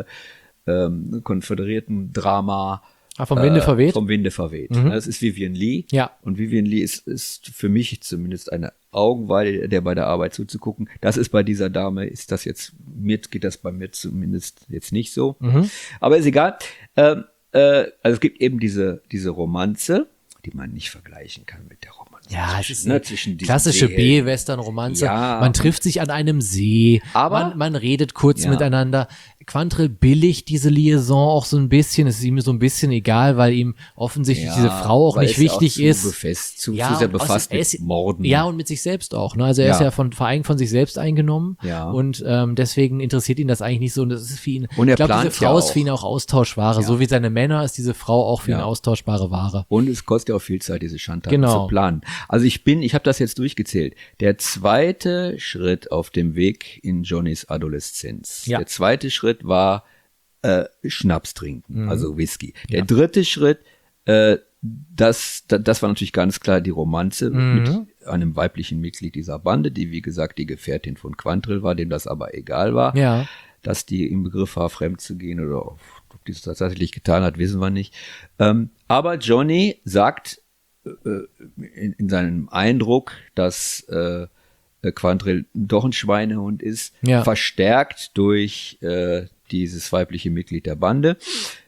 ähm, konföderierten Drama. Ah, vom Winde äh, verweht? Vom Winde verweht. Ne? Das ist Vivian Lee. Ja. Und Vivian Lee ist, ist für mich zumindest eine Augenweide, der bei der Arbeit zuzugucken. Das ist bei dieser Dame, ist das jetzt, mir geht das bei mir zumindest jetzt nicht so. Mhm. Aber ist egal. Ähm, äh, also es gibt eben diese, diese Romanze, die man nicht vergleichen kann mit der Romanze. Ja, es zwischen, ist ne, eine zwischen diesen klassische Seehelden. B-Western-Romanze. Ja. Man trifft sich an einem See, Aber- man, man redet kurz Ja. miteinander. Quantrill billigt diese Liaison auch so ein bisschen. Es ist ihm so ein bisschen egal, weil ihm offensichtlich diese Frau auch weil nicht es ja wichtig zu ist. Befest, zu, Ja, zu sehr und befasst außerdem- er mit ist- Morden. Ja, und mit sich selbst auch. Ne? Also er ist Ja. ja von, vor allem von sich selbst eingenommen. Ja. Und ähm, deswegen interessiert ihn das eigentlich nicht so. Und das ist für ihn, Und er ich glaube, diese plant ja Frau ist auch. für ihn auch austauschbare. So wie seine Männer ist diese Frau auch für ihn Ja. austauschbare Ware. Und es kostet ja auch viel Zeit, diese Schandtaten Genau. zu planen. Also ich bin, ich habe das jetzt durchgezählt. Der zweite Schritt auf dem Weg in Johnnys Adoleszenz. Ja. Der zweite Schritt war äh, Schnaps trinken, Mhm. also Whisky. Der dritte Schritt, äh, das, da- das war natürlich ganz klar die Romanze Mhm. mit einem weiblichen Mitglied dieser Bande, die wie gesagt die Gefährtin von Quantrill war, dem das aber egal war. Ja. Dass die im Begriff war, fremd zu gehen oder ob die es tatsächlich getan hat, wissen wir nicht. Ähm, aber Johnny sagt äh, in, in seinem Eindruck, dass äh, Quantrill doch ein Schweinehund ist, Ja. verstärkt durch äh, dieses weibliche Mitglied der Bande,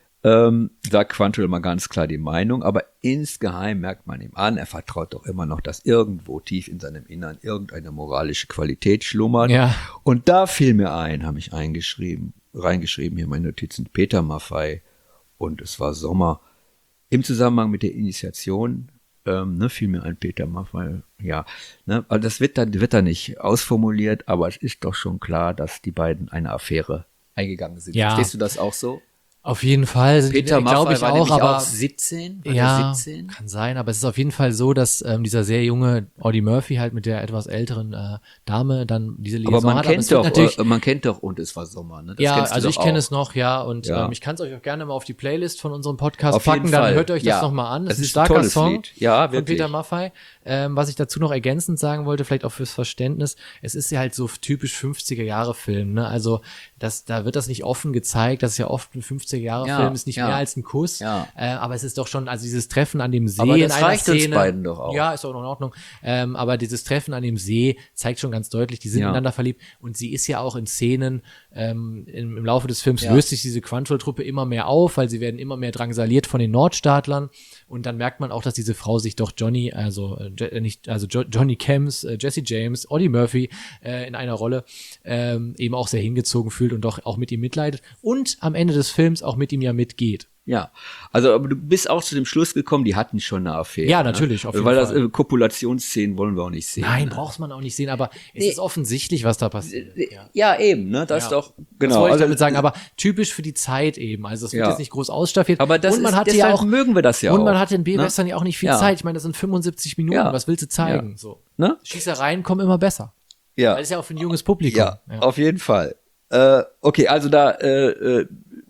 ähm, sagt Quantrill mal ganz klar die Meinung, aber insgeheim merkt man ihm an, er vertraut doch immer noch, dass irgendwo tief in seinem Innern irgendeine moralische Qualität schlummert. Ja. Und da fiel mir ein, habe ich eingeschrieben, reingeschrieben hier in meine Notizen, Peter Maffay, und es war Sommer. Im Zusammenhang mit der Initiation ähm, ne, fiel mir ein Peter Maffay, ja. Ne, also das wird dann wird da nicht ausformuliert, aber es ist doch schon klar, dass die beiden eine Affäre eingegangen sind. Ja. Verstehst du das auch so? Auf jeden Fall sind Peter die, glaube Maffay ich war auch, nämlich aber auch siebzehn, war ja, der siebzehn? kann sein, aber es ist auf jeden Fall so, dass ähm, dieser sehr junge Audie Murphy halt mit der etwas älteren äh, Dame dann diese Liaison Aber man hat. kennt es wird doch, natürlich, äh, man kennt doch, und es war Sommer, ne? Das ja, kennst du also doch ich kenne auch. es noch, ja, und Ja. Ähm, ich kann es euch auch gerne mal auf die Playlist von unserem Podcast Auf jeden packen, dann Fall. hört euch das Ja. nochmal an. Das, Das ist ist ein ein starker tolles Song Lied. Ja, von wirklich. Peter Maffay. Ähm, was ich dazu noch ergänzend sagen wollte, vielleicht auch fürs Verständnis, es ist ja halt so typisch fünfziger-Jahre-Film, ne? Also das, da wird das nicht offen gezeigt, das ist ja oft ein fünfziger-Jahre-Film, Ja, ist nicht ja. mehr als ein Kuss, Ja. äh, aber es ist doch schon, also dieses Treffen an dem See Aber in das einer reicht uns Szene, beiden doch auch. Ja, ist auch in Ordnung, ähm, aber dieses Treffen an dem See zeigt schon ganz deutlich, die sind Ja. ineinander verliebt, und sie ist ja auch in Szenen, ähm, im, im Laufe des Films Ja. löst sich diese Quantrill-Truppe immer mehr auf, weil sie werden immer mehr drangsaliert von den Nordstaatlern, und dann merkt man auch, dass diese Frau sich doch Johnny, also äh, Je- nicht, also jo Johnny Kems, äh, Jesse James, Audie Murphy äh, in einer Rolle ähm, eben auch sehr hingezogen fühlt und doch auch mit ihm mitleidet und am Ende des Films auch mit ihm ja mitgeht. Ja, also aber du bist auch zu dem Schluss gekommen, die hatten schon eine Affäre. Ja, natürlich, ne? auf jeden Weil Fall. das äh, Kopulationsszenen wollen wir auch nicht sehen. Nein, ne? braucht man auch nicht sehen, aber es Nee. ist offensichtlich, was da passiert. Ja. Ja, eben, ne? Das Ja. ist doch Das genau. wollte ich also, damit sagen, aber typisch für die Zeit eben. Also es wird Ja. jetzt nicht groß ausstaffiert. aber das und man ist, hatte deshalb ja auch mögen wir das ja und auch. man hatte in ne? B-Western ja auch nicht viel Ja. Zeit. Ich meine, das sind fünfundsiebzig Minuten. Ja. Was willst du zeigen? Ja. So. Ne? Schießereien kommen immer besser. Ja. Weil es ja auch für ein junges Publikum. Ja, auf jeden Fall. Äh, okay, also da, äh, äh,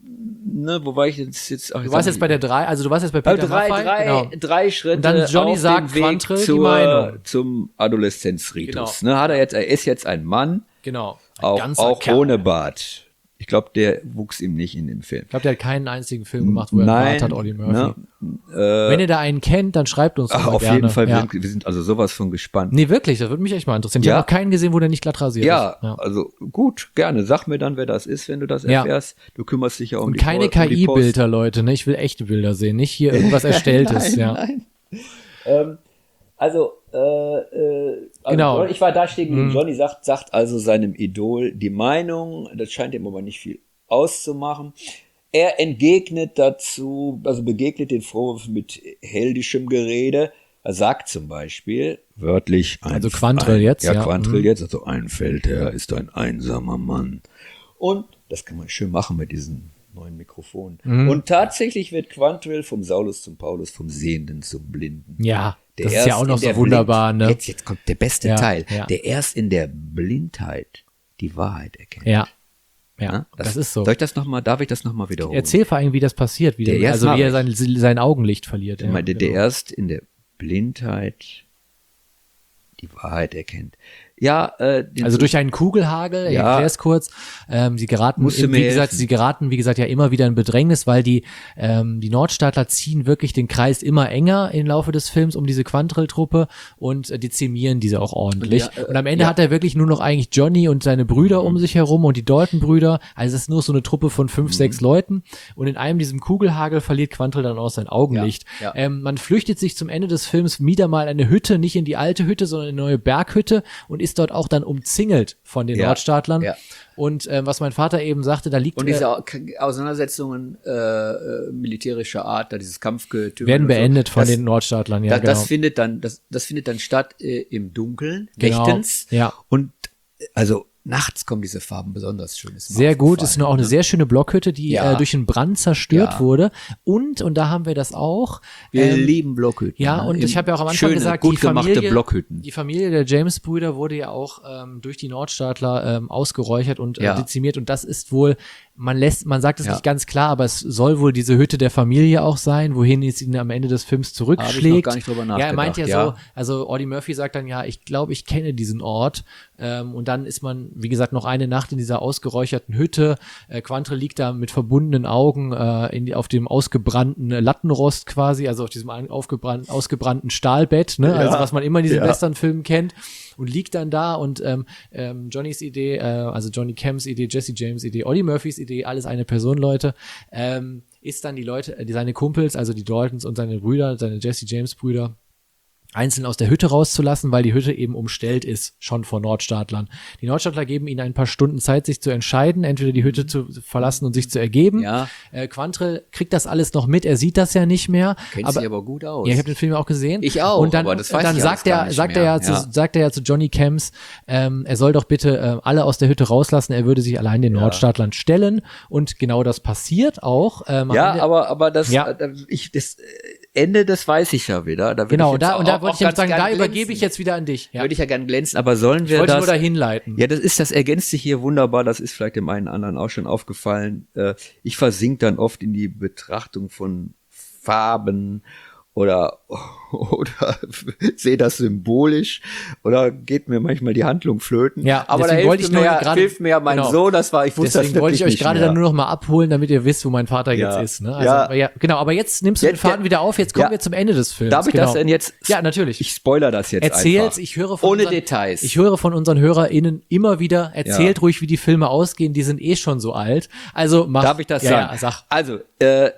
ne, wo war ich jetzt? jetzt ach, Du warst jetzt bei der drei, also du warst jetzt bei Peter also drei, Maffay. drei, Genau. drei Schritte Und dann Johnny auf sagt dem Weg Quantrill die zur, Meinung. zum Adoleszenzritus. Genau. Ne, hat er jetzt, er ist jetzt ein Mann, Genau. Ein auch, ganzer auch Kerl. ohne Bart. Ich glaube, der wuchs ihm nicht in dem Film. Ich glaube, der hat keinen einzigen Film gemacht, wo er einen Nein, Bart hat, Audie Murphy. ne, Wenn ihr da einen kennt, dann schreibt uns doch Ach, mal auf gerne. jeden Fall, wir Ja. sind, wir sind also sowas von gespannt. Nee, wirklich, das würde mich echt mal interessieren. Ich Ja. habe noch keinen gesehen, wo der nicht glatt rasiert Ja, ist. Ja. also gut, gerne. Sag mir dann, wer das ist, wenn du das Ja. erfährst. Du kümmerst dich ja um Und die keine Por- um die Post. K I-Bilder, Leute, ne? Ich will echte Bilder sehen, nicht hier irgendwas Erstelltes, nein, ja. nein. Ähm, Also, äh, äh, also Genau. ich war da stehen geblieben. Mhm. Johnny sagt, sagt also seinem Idol die Meinung, das scheint ihm aber nicht viel auszumachen. Er entgegnet dazu, also begegnet den Vorwurf mit heldischem Gerede. Er sagt zum Beispiel, wörtlich, ein, Also Quantrill ein, jetzt, ja. ja. Quantrill Mhm. jetzt, also ein Feldherr ist ein einsamer Mann. Und das kann man schön machen mit diesen neuen Mikrofonen. Mhm. Und tatsächlich wird Quantrill vom Saulus zum Paulus, vom Sehenden zum Blinden. Ja, Der das ist ja erst auch noch in der so wunderbar, Blind- ne? Jetzt, jetzt kommt der beste Ja, Teil. ja. Der erst in der Blindheit die Wahrheit erkennt. Ja. Ja, Ja, das, ist so. Soll ich das noch mal, darf ich das nochmal wiederholen? Erzähl vor allem, wie das passiert, wie, Der der, erste also wie er Mal- sein, sein Augenlicht verliert. Ich Ja, meine, der, der genau. erst in der Blindheit die Wahrheit erkennt. Ja, äh, den Also durch einen Kugelhagel, ich Ja. erkläre es kurz, ähm, sie geraten, Musste wie mir gesagt, helfen. sie geraten, wie gesagt, ja immer wieder in Bedrängnis, weil die, ähm, die Nordstaatler ziehen wirklich den Kreis immer enger im Laufe des Films um diese Quantrill-Truppe und äh, dezimieren diese auch ordentlich. Und ja, äh, und am Ende ja. hat er wirklich nur noch eigentlich Johnny und seine Brüder um sich herum und die Dalton-Brüder. Also es ist nur so eine Truppe von fünf, Mhm. sechs Leuten. Und in einem diesem Kugelhagel verliert Quantrill dann auch sein Augenlicht. Ja, ja. Ähm, man flüchtet sich zum Ende des Films wieder mal in eine Hütte, nicht in die alte Hütte, sondern in eine neue Berghütte und ist dort auch dann umzingelt von den Ja, Nordstaatlern. ja. Und ähm, was mein Vater eben sagte, da liegt Und äh, diese Au- Auseinandersetzungen äh, äh, militärischer Art, da dieses Kampfgetümmel werden und so, beendet von das, den Nordstaatlern, ja, da, genau. das findet dann, das, das findet dann statt äh, im Dunkeln, Genau, nächtens. ja. Und äh, also nachts kommen diese Farben besonders schön. Ist mir Sehr gut, aufgefallen, ist nur auch eine ne? sehr schöne Blockhütte, die Ja. äh, durch einen Brand zerstört Ja. wurde. Und, und da haben wir das auch. Wir ähm, lieben Blockhütten. Ja, ne? und Im- ich habe ja auch am Anfang schöne, gesagt, gut die Familie, gemachte Blockhütten. die Familie der James-Brüder wurde ja auch ähm, durch die Nordstaatler ähm, ausgeräuchert und äh, Ja. dezimiert. Und das ist wohl, man lässt, man sagt es Ja. nicht ganz klar, aber es soll wohl diese Hütte der Familie auch sein, wohin es ihn am Ende des Films zurückschlägt. gar nicht drüber Ja, er meint ja, nachgedacht, so, ja. also Audie Murphy sagt dann, ja, ich glaube, ich kenne diesen Ort. Ähm, und dann ist man, wie gesagt, noch eine Nacht in dieser ausgeräucherten Hütte. Äh, Quantrill liegt da mit verbundenen Augen äh, in die, auf dem ausgebrannten äh, Lattenrost quasi, also auf diesem ein- aufgebrannt, ausgebrannten Stahlbett, ne? Also was man immer in diesen Ja. Westernfilmen kennt. Und liegt dann da und ähm, ähm, Johnnys Idee, äh, also Johnny Camps Idee, Jesse James Idee, Audie Murphys Idee, alles eine Person, Leute, ähm, ist dann die Leute, äh, die, seine Kumpels, also die Daltons und seine Brüder, seine Jesse James Brüder, einzeln aus der Hütte rauszulassen, weil die Hütte eben umstellt ist, schon von Nordstaatlern. Die Nordstaatler geben ihnen ein paar Stunden Zeit, sich zu entscheiden, entweder die Hütte zu verlassen und sich zu ergeben. Ja. Äh, Quantrill kriegt das alles noch mit, er sieht das ja nicht mehr. Kennt aber, sie aber gut aus. Ja, ich habe den Film auch gesehen. Ich auch, Und dann, aber das weiß dann ich sagt alles gar er, nicht sagt mehr. er ja zu, Ja. sagt er ja zu Johnny Camps, ähm, er soll doch bitte äh, alle aus der Hütte rauslassen, er würde sich allein den Nordstaatlern stellen. Und genau das passiert auch. Ähm, am Ja, Ende- aber, aber das, Ja. äh, ich, das äh, Ende, das weiß ich ja wieder. Da würde Genau, ich und jetzt da, und auch- da wollte auch ich jetzt ganz sagen, gern da glänzen. übergebe ich jetzt wieder an dich. Ja. Würde ich ja gerne glänzen, aber sollen wir Ich wollte das? nur dahin leiten. Ja, das ist, das ergänzt sich hier wunderbar. Das ist vielleicht dem einen oder anderen auch schon aufgefallen. Äh, Ich versink dann oft in die Betrachtung von Farben oder, oder sehe das symbolisch oder geht mir manchmal die Handlung flöten. Ja, aber da deswegen wollte hilft ich mir, nur ja, gerade- hilft mir ja mein genau. Sohn, das war, ich wusste Deswegen das wollte ich wirklich euch gerade nicht dann mehr. nur noch mal abholen, damit ihr wisst, wo mein Vater Ja. jetzt ist. Ne? Also, Ja. ja. Genau, aber jetzt nimmst du Ja, den Faden ja. wieder auf, jetzt kommen Ja. wir zum Ende des Films. Darf ich genau. das denn jetzt? Ja, natürlich. Ich spoiler das jetzt Erzählt, einfach. ich höre von Ohne unseren, Details. Ich höre von unseren HörerInnen immer wieder, erzählt Ja. ruhig, wie die Filme ausgehen, die sind eh schon so alt. Also mach. Darf ich das ja, sagen? Ja, sag. Also, äh,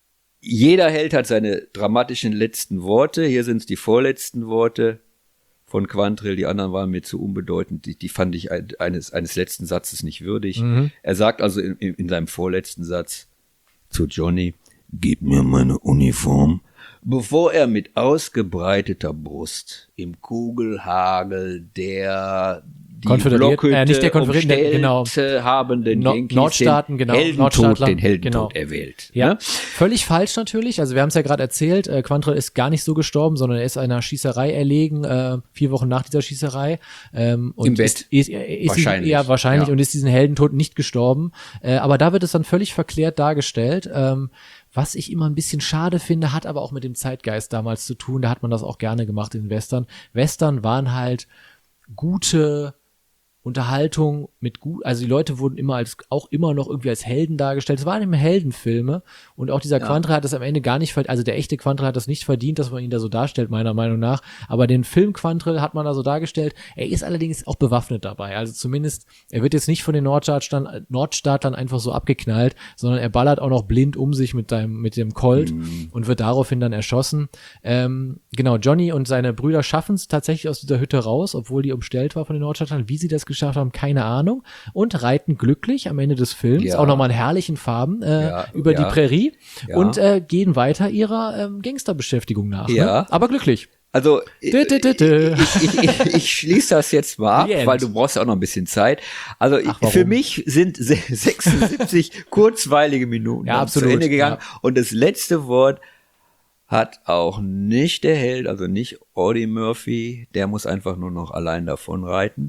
jeder Held hat seine dramatischen letzten Worte. Hier sind es die vorletzten Worte von Quantrill. Die anderen waren mir zu unbedeutend. Die, die fand ich ein, eines, eines letzten Satzes nicht würdig. Mhm. Er sagt also in, in, in seinem vorletzten Satz zu Johnny, gib mir meine Uniform, bevor er mit ausgebreiteter Brust im Kugelhagel der die Konföderiert- Blockhütte äh, nicht der Konföderierten, umstellt genau. habenden No- Yankees Nordstaaten, den genau, Heldentod, Nordstaatler, den Heldentod genau. erwählt. Ja, Ne? völlig falsch natürlich. Also wir haben es ja gerade erzählt, äh, Quantrill ist gar nicht so gestorben, sondern er ist einer Schießerei erlegen, äh, vier Wochen nach dieser Schießerei. Ähm, und Im Bett. Ist, ist, ist Wahrscheinlich. Ja, wahrscheinlich Ja. und ist diesen Heldentod nicht gestorben. Äh, aber da wird es dann völlig verklärt dargestellt. Ähm, was ich immer ein bisschen schade finde, hat aber auch mit dem Zeitgeist damals zu tun. Da hat man das auch gerne gemacht in den Western. Western waren halt gute Unterhaltung mit gut, also die Leute wurden immer als, auch immer noch irgendwie als Helden dargestellt. Es waren immer Heldenfilme und auch dieser Ja. Quantrill hat das am Ende gar nicht verdient, also der echte Quantrill hat das nicht verdient, dass man ihn da so darstellt, meiner Meinung nach, aber den Film Quantrill hat man da so dargestellt. Er ist allerdings auch bewaffnet dabei, also zumindest, er wird jetzt nicht von den Nordstaatlern, Nordstaatlern einfach so abgeknallt, sondern er ballert auch noch blind um sich mit deinem, mit dem Colt Mhm. und wird daraufhin dann erschossen. Ähm, genau, Johnny und seine Brüder schaffen es tatsächlich aus dieser Hütte raus, obwohl die umstellt war von den Nordstaatlern. Wie sie das geschafft haben, keine Ahnung. Und reiten glücklich am Ende des Films, Ja. auch nochmal in herrlichen Farben, äh, Ja, über ja. die Prärie Ja. und äh, gehen weiter ihrer ähm, Gangsterbeschäftigung nach. Ja. Ne? Aber glücklich. Also Dö, dö, dö, dö. Ich, ich, ich, ich schließe das jetzt mal ab, The end. weil du brauchst ja auch noch ein bisschen Zeit. Also ich, Ach, warum? für mich sind se- sechsundsiebzig kurzweilige Minuten Ja, dann absolut, zu Ende gegangen. ja. Und das letzte Wort hat auch nicht der Held, also nicht Audie Murphy, der muss einfach nur noch allein davon reiten,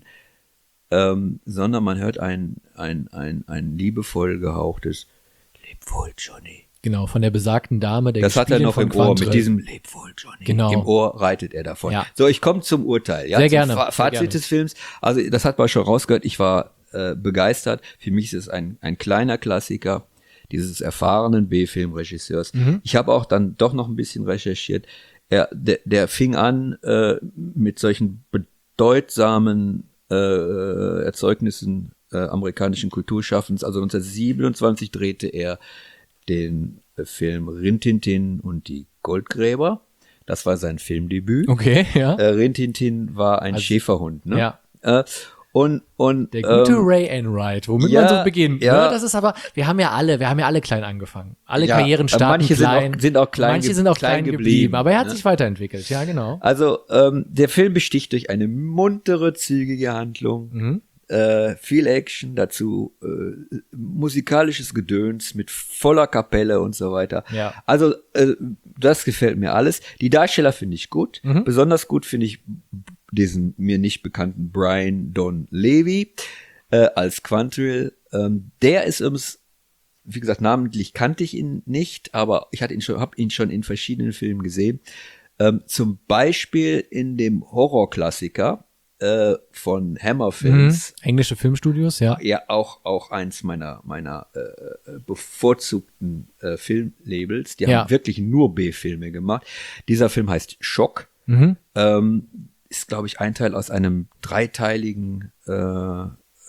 ähm, sondern man hört ein, ein, ein, ein liebevoll gehauchtes Leb wohl, Johnny. Genau, von der besagten Dame, der Das hat er Gespielin noch von im Ohr, Quantrill. mit diesem Leb wohl, Johnny. Genau. Im Ohr reitet er davon. Ja. So, ich komme zum Urteil. Ja, Sehr zum gerne, Fa sehr Fazit gerne. des Films. Also, das hat man schon rausgehört. Ich war äh, begeistert. Für mich ist es ein, ein kleiner Klassiker dieses erfahrenen B-Film-Regisseurs. Mhm. Ich habe auch dann doch noch ein bisschen recherchiert. Er, der, der fing an äh, mit solchen bedeutsamen äh, Erzeugnissen äh, amerikanischen Kulturschaffens. Also neunzehnhundertsiebenundzwanzig drehte er den äh, Film Rin Tin Tin und die Goldgräber. Das war sein Filmdebüt. Okay, ja. Äh, Rin Tin Tin war ein Also- Schäferhund. Ne? Ja. Äh, und und Der gute ähm, Ray Enright, womit ja, man so beginnt. ja. Ne? Das ist aber, wir haben ja alle, wir haben ja alle klein angefangen. Alle Ja, Karrieren aber starten manche sind klein. auch- sind auch klein Manche ge- sind auch klein klein, geblieben, geblieben, aber er hat ne? sich weiterentwickelt. Ja, genau. Also ähm, der Film besticht durch eine muntere, zügige Handlung, Mhm. äh, viel Action, dazu äh, musikalisches Gedöns mit voller Kapelle und so weiter. Ja. Also äh, das gefällt mir alles. Die Darsteller finde ich gut. Mhm. Besonders gut finde ich diesen mir nicht bekannten Brian Don Levy äh, als Quantrill. Ähm, der ist übrigens, wie gesagt, namentlich kannte ich ihn nicht, aber ich hatte ihn schon, habe ihn schon in verschiedenen Filmen gesehen. Ähm, zum Beispiel in dem Horrorklassiker äh, von Hammer Mhm. Films. Englische Filmstudios, ja. Ja, auch, auch eins meiner, meiner äh, bevorzugten äh, Filmlabels. Die Ja. haben wirklich nur B-Filme gemacht. Dieser Film heißt Schock. Mhm. Ähm, ist, glaube ich, ein Teil aus einem dreiteiligen äh,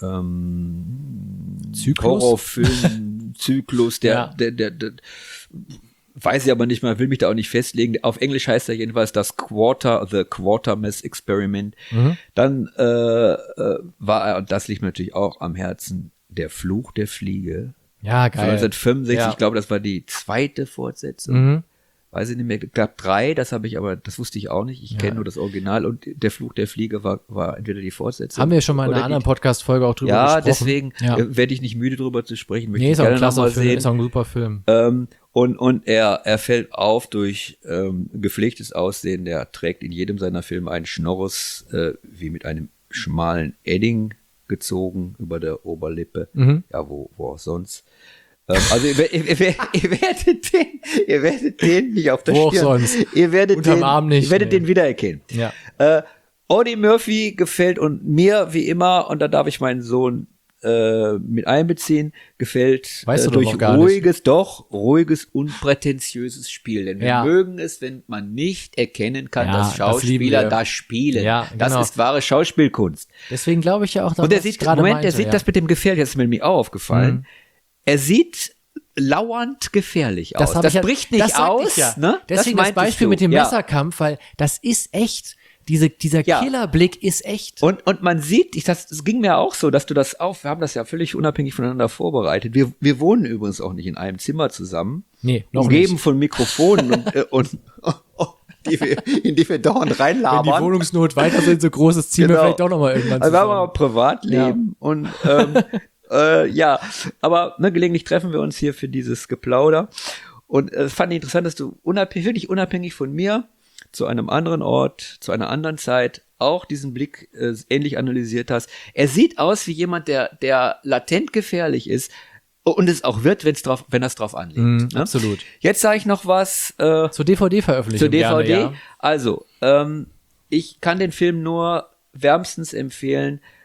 ähm, Zyklus? Horrorfilm-Zyklus, der, Ja. der, der, der, weiß ich aber nicht mal, will mich da auch nicht festlegen. Auf Englisch heißt er jedenfalls das Quarter, The Quatermass Experiment. Mhm. Dann äh, äh, war er, und das liegt mir natürlich auch am Herzen, Der Fluch der Fliege. Ja, Von geil. neunzehnhundertfünfundsechzig, Ja. ich glaube, das war die zweite Fortsetzung. Mhm. Weiß ich nicht mehr, ich glaube drei, das habe ich aber, das wusste ich auch nicht. Ich Ja. kenne nur das Original und Der Fluch der Fliege war, war entweder die Fortsetzung. Haben wir schon mal in oder einer die- anderen Podcast-Folge auch drüber Ja, gesprochen. deswegen Ja. äh, werde ich nicht müde drüber zu sprechen. Möchte Nee, ich ist auch ein gerne noch klasse mal Film, sehen. ist auch ein super Film. Ähm, und und er, er fällt auf durch ähm, gepflegtes Aussehen. Der trägt in jedem seiner Filme einen Schnorres, äh, wie mit einem schmalen Edding gezogen über der Oberlippe. Mhm. Ja, wo, wo auch sonst. Ähm, also ihr, ihr, ihr, ihr werdet den, ihr werdet den nicht auf der Wo auch Stirn. sonst. Ihr werdet Unterm den, Arm nicht, ihr werdet nee. den wiedererkennen. Ja. Äh, Audie Murphy gefällt und mir wie immer, und da darf ich meinen Sohn äh, mit einbeziehen, gefällt Weißt äh, du doch durch noch gar nicht. ruhiges, doch ruhiges, unprätentiöses Spiel. Denn wir Ja. mögen es, wenn man nicht erkennen kann, Ja, dass das lieben Schauspieler wir. da spielen. Ja, Das genau. ist wahre Schauspielkunst. Deswegen glaube ich ja auch, Und er was ich sieht, gerade Moment, meinte, er sieht ja. das mit dem gefährlich, das ist mir nämlich auch aufgefallen. Mhm. Er sieht lauernd gefährlich aus. hab Das ich ja- bricht nicht das sagte aus. ich ja. Ne? Deswegen das, meintest Beispiel du. mit dem Ja. Messerkampf, weil das ist echt. Diese, dieser Ja. Killerblick ist echt. Und, und man sieht, ich, das, das ging mir auch so, dass du das auch, wir haben das ja völlig unabhängig voneinander vorbereitet. Wir, wir wohnen übrigens auch nicht in einem Zimmer zusammen. Nee, noch umgeben nicht. von Mikrofonen und, äh, und die wir, in die wir dauernd Wenn die reinlabern. Wohnungsnot weiter sind, so großes ziehen wir Genau. vielleicht auch noch mal irgendwann Also wir haben zusammen. auch Privatleben und ähm, äh, ja, aber ne, gelegentlich treffen wir uns hier für dieses Geplauder. Und es äh, fand ich interessant, dass du unabhängig, wirklich unabhängig von mir zu einem anderen Ort, zu einer anderen Zeit auch diesen Blick äh, ähnlich analysiert hast. Er sieht aus wie jemand, der, der latent gefährlich ist und es auch wird, wenn's drauf, wenn er es drauf anlegt. Mhm, ne? absolut. Jetzt sage ich noch was äh, Zur D V D-Veröffentlichung. zur D V D. Gerne, ja. Also, ähm, ich kann den Film nur wärmstens empfehlen.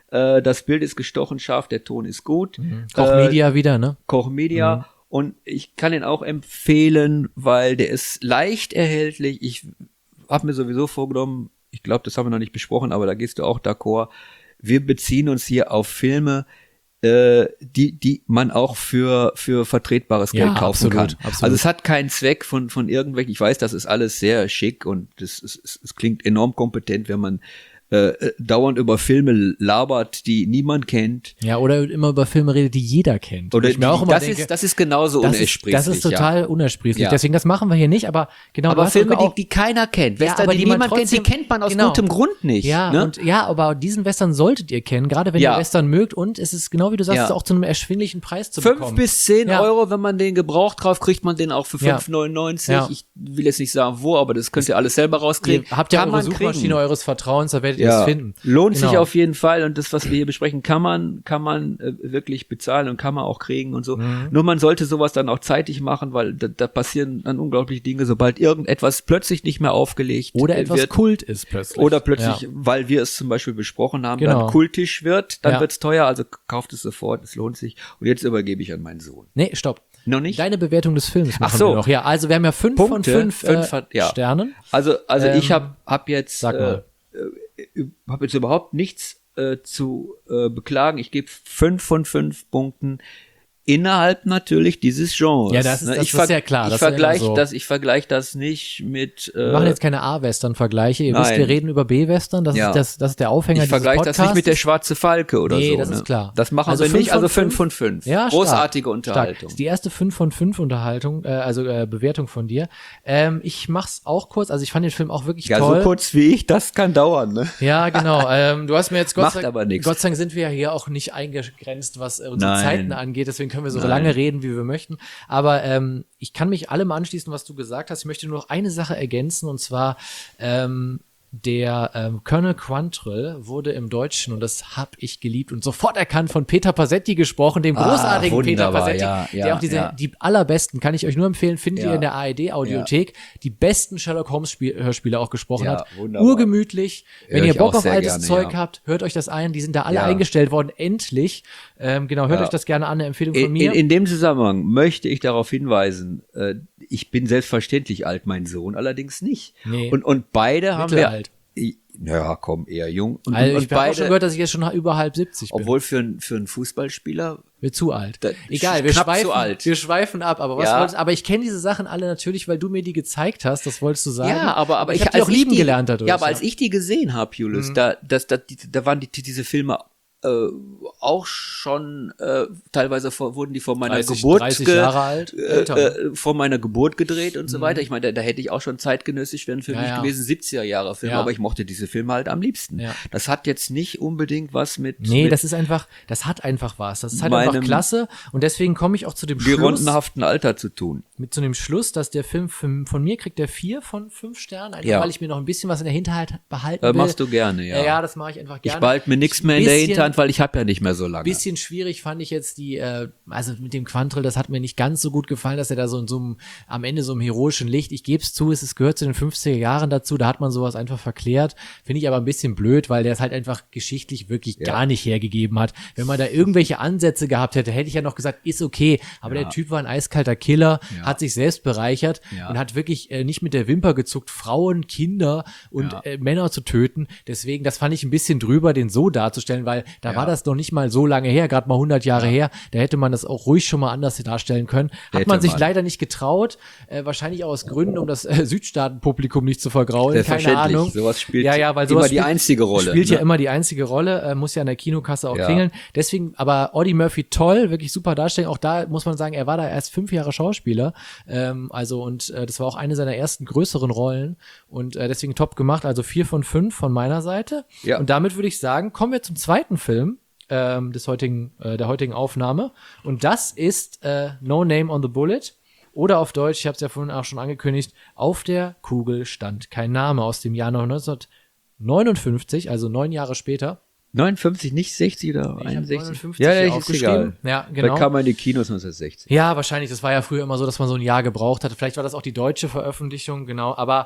Äh, das Bild ist gestochen scharf, der Ton ist gut. Mhm. Koch Media äh, wieder, ne? Koch Media. Mhm. Und ich kann ihn auch empfehlen, weil der ist leicht erhältlich. Ich habe mir sowieso vorgenommen, ich glaube, das haben wir noch nicht besprochen, aber da gehst du auch d'accord. Wir beziehen uns hier auf Filme, äh, die die man auch für für vertretbares Geld ja, kaufen absolut, kann. Absolut. Also es hat keinen Zweck von von irgendwelchen. Ich weiß, das ist alles sehr schick und das es, es, es klingt enorm kompetent, wenn man Äh, dauernd über Filme labert, die niemand kennt. Ja, oder immer über Filme redet, die jeder kennt. Oder ich mir auch immer das, denke, ist, das ist genauso das unersprießlich. Ist, das ist total ja. unersprießlich. Ja. Deswegen, das machen wir hier nicht, aber genau. Aber Filme, auch, die, die keiner kennt. Ja, Western, aber die, die niemand trotzdem, kennt, die kennt man aus genau. gutem Grund nicht. Ja, ne? und ja, aber diesen Western solltet ihr kennen, gerade wenn ja. ihr Western mögt und es ist genau wie du sagst, ja. es ist auch zu einem erschwinglichen Preis zu Fünf bekommen. bis zehn ja. Euro, wenn man den gebraucht kauft, kriegt man den auch für fünf neunundneunzig. Ja. Ich will jetzt nicht sagen, wo, aber das könnt ihr alles selber rauskriegen. Ihr habt ja Kann eure man Suchmaschine kriegen. eures Vertrauens, da werdet ihr ja. es finden. Lohnt genau. sich auf jeden Fall und das, was wir hier besprechen, kann man, kann man äh, wirklich bezahlen und kann man auch kriegen und so. Mhm. Nur man sollte sowas dann auch zeitig machen, weil da, da passieren dann unglaubliche Dinge, sobald irgendetwas plötzlich nicht mehr aufgelegt oder etwas wird. Kult ist plötzlich. Oder plötzlich, ja. weil wir es zum Beispiel besprochen haben, genau. dann kultisch wird, dann ja. wird's teuer, also kauft es sofort, es lohnt sich. Und jetzt übergebe ich an meinen Sohn. Nee, stopp. Noch nicht? Deine Bewertung des Films machen Ach so. wir noch. Ja, also wir haben ja fünf Punkte, von fünf, fünf äh, hat, ja. Sternen. Also, also ähm, ich habe hab jetzt, sag mal. äh, habe jetzt überhaupt nichts äh, zu äh, beklagen. Ich gebe fünf von fünf Punkten innerhalb natürlich dieses Genres. Ja, das ist, ne? das ich ist sehr klar. Ich das vergleiche so. das, ich vergleiche das nicht mit. Äh, Wir machen jetzt keine A-Western-Vergleiche. Ihr nein. wisst, wir reden über B-Western. Das ja. ist das, das ist der Aufhänger ich dieses Podcasts. Ich vergleiche das nicht mit der Schwarze Falke oder nee, so. das ne? ist klar. Das machen also wir nicht. Also fünf von fünf. Ja, großartige stark. Unterhaltung. Stark. Das ist die erste fünf von fünf Unterhaltung, äh, also äh, Bewertung von dir. Ähm, ich mach's auch kurz. Also ich fand den Film auch wirklich ja, toll. Ja, so kurz wie ich, das kann dauern. Ne? Ja, genau. Ähm, du hast mir jetzt Gott Macht sei, aber nichts. Gott sei Dank sind wir ja hier auch nicht eingegrenzt, was äh, unsere Nein. Zeiten angeht. Deswegen können wir so Nein. lange reden, wie wir möchten. Aber ähm, ich kann mich allem anschließen, was du gesagt hast. Ich möchte nur noch eine Sache ergänzen, und zwar ähm, der ähm, Colonel Quantrill wurde im Deutschen, und das hab ich geliebt und sofort erkannt, von Peter Passetti gesprochen, dem großartigen ah, Peter Passetti, ja, ja, der auch diese, ja. die allerbesten, kann ich euch nur empfehlen, findet Ja. ihr in der A R D-Audiothek, ja. die besten Sherlock Holmes-Hörspiele auch gesprochen Ja, hat. wunderbar. Urgemütlich. Wenn Hör ihr ich Bock auch auf sehr altes gerne, Zeug ja. habt, hört euch das ein. Die sind da alle Ja. eingestellt worden, endlich. Ähm, genau, hört Ja. euch das gerne an, eine Empfehlung von In, mir. in, in dem Zusammenhang möchte ich darauf hinweisen, äh, ich bin selbstverständlich alt, mein Sohn allerdings nicht. Nee. Und, und beide haben wir. Mittelalt. Ja, komm, eher jung. Und, Also und ich habe auch beide, schon gehört, dass ich jetzt schon über halb siebzig bin. obwohl für, ein, für einen Fußballspieler. Wir zu alt. Da- Egal, wir knapp schweifen, zu alt. wir schweifen ab. Aber was Ja. wolltest, aber ich kenne diese Sachen alle natürlich, weil du mir die gezeigt hast. Das wolltest du sagen. Ja, aber, aber ich, ich habe die als auch lieben ich die, gelernt dadurch. Ja, aber als ich die gesehen habe, Julius, Mhm. da, das, da, die, da waren die, diese Filme äh, auch schon äh, teilweise vor, wurden die vor meiner dreißig, Geburt dreißig ge- Jahre alt. äh, Älter. äh, vor meiner Geburt gedreht und so weiter. Ich meine, da, da hätte ich auch schon zeitgenössisch werden für Ja, mich ja. gewesen, siebziger Jahre Filme, Ja. aber ich mochte diese Filme halt am liebsten. Ja. Das hat jetzt nicht unbedingt was mit, Nee, mit das ist einfach, das hat einfach was. Das ist halt Meinem einfach klasse. Und deswegen komme ich auch zu dem Schluss, gerondenhaften Alter zu tun. mit zu dem Schluss, dass der Film von, von mir kriegt der vier von fünf Sternen, einfach Ja. weil ich mir noch ein bisschen was in der Hinterhalt behalten Äh, will. machst du gerne, ja. Ja, ja, das mache ich einfach gerne. Ich behalte mir nichts mehr in der Bisschen- Hinterhand, weil ich habe ja nicht mehr so lange. Bisschen schwierig fand ich jetzt die, äh, also mit dem Quantrill, das hat mir nicht ganz so gut gefallen, dass er da so in so einem, am Ende so einem heroischen Licht, ich gebe es zu, es ist, gehört zu den fünfziger Jahren dazu, da hat man sowas einfach verklärt, finde ich aber ein bisschen blöd, weil der es halt einfach geschichtlich wirklich Ja. gar nicht hergegeben hat. Wenn man da irgendwelche Ansätze gehabt hätte, hätte ich ja noch gesagt, ist okay, aber Ja. der Typ war ein eiskalter Killer, Ja. hat sich selbst bereichert Ja. und hat wirklich äh, nicht mit der Wimper gezuckt, Frauen, Kinder und Ja. äh, Männer zu töten. Deswegen, das fand ich ein bisschen drüber, den so darzustellen, weil da Ja. war das noch nicht mal so lange her, gerade mal hundert Jahre her. Da hätte man das auch ruhig schon mal anders darstellen können. Hat Hätte man sich man. leider nicht getraut, äh, wahrscheinlich auch aus Gründen, um das äh, Südstaatenpublikum nicht zu vergraulen. Keine Selbstverständlich. Ahnung. Sowas spielt ja, ja, weil immer sowas die spielt, einzige Rolle, Spielt ja ne? immer die einzige Rolle, äh, muss ja an der Kinokasse auch Ja. klingeln. Deswegen, aber Audie Murphy toll, wirklich super Darstellung. Auch da muss man sagen, er war da erst fünf Jahre Schauspieler. Ähm, also und äh, das war auch eine seiner ersten größeren Rollen und äh, deswegen top gemacht. Also vier von fünf von meiner Seite. Ja. Und damit würde ich sagen, kommen wir zum zweiten Film ähm, des heutigen, äh, der heutigen Aufnahme. Und das ist äh, No Name on the Bullet. Oder auf Deutsch, ich habe es ja vorhin auch schon angekündigt, Auf der Kugel stand kein Name, aus dem Jahr neunzehnhundertneunundfünfzig, also neun Jahre später. neunundfünfzig, nicht sechzig oder Ich hab einundsechzig? neunundfünfzig Ja, hier ja, ist aufgeschrieben. egal. Ja, Da genau. kam man in die Kinos neunzehnhundertsechzig. Ja, wahrscheinlich. Das war ja früher immer so, dass man so ein Jahr gebraucht hatte. Vielleicht war das auch die deutsche Veröffentlichung, genau. Aber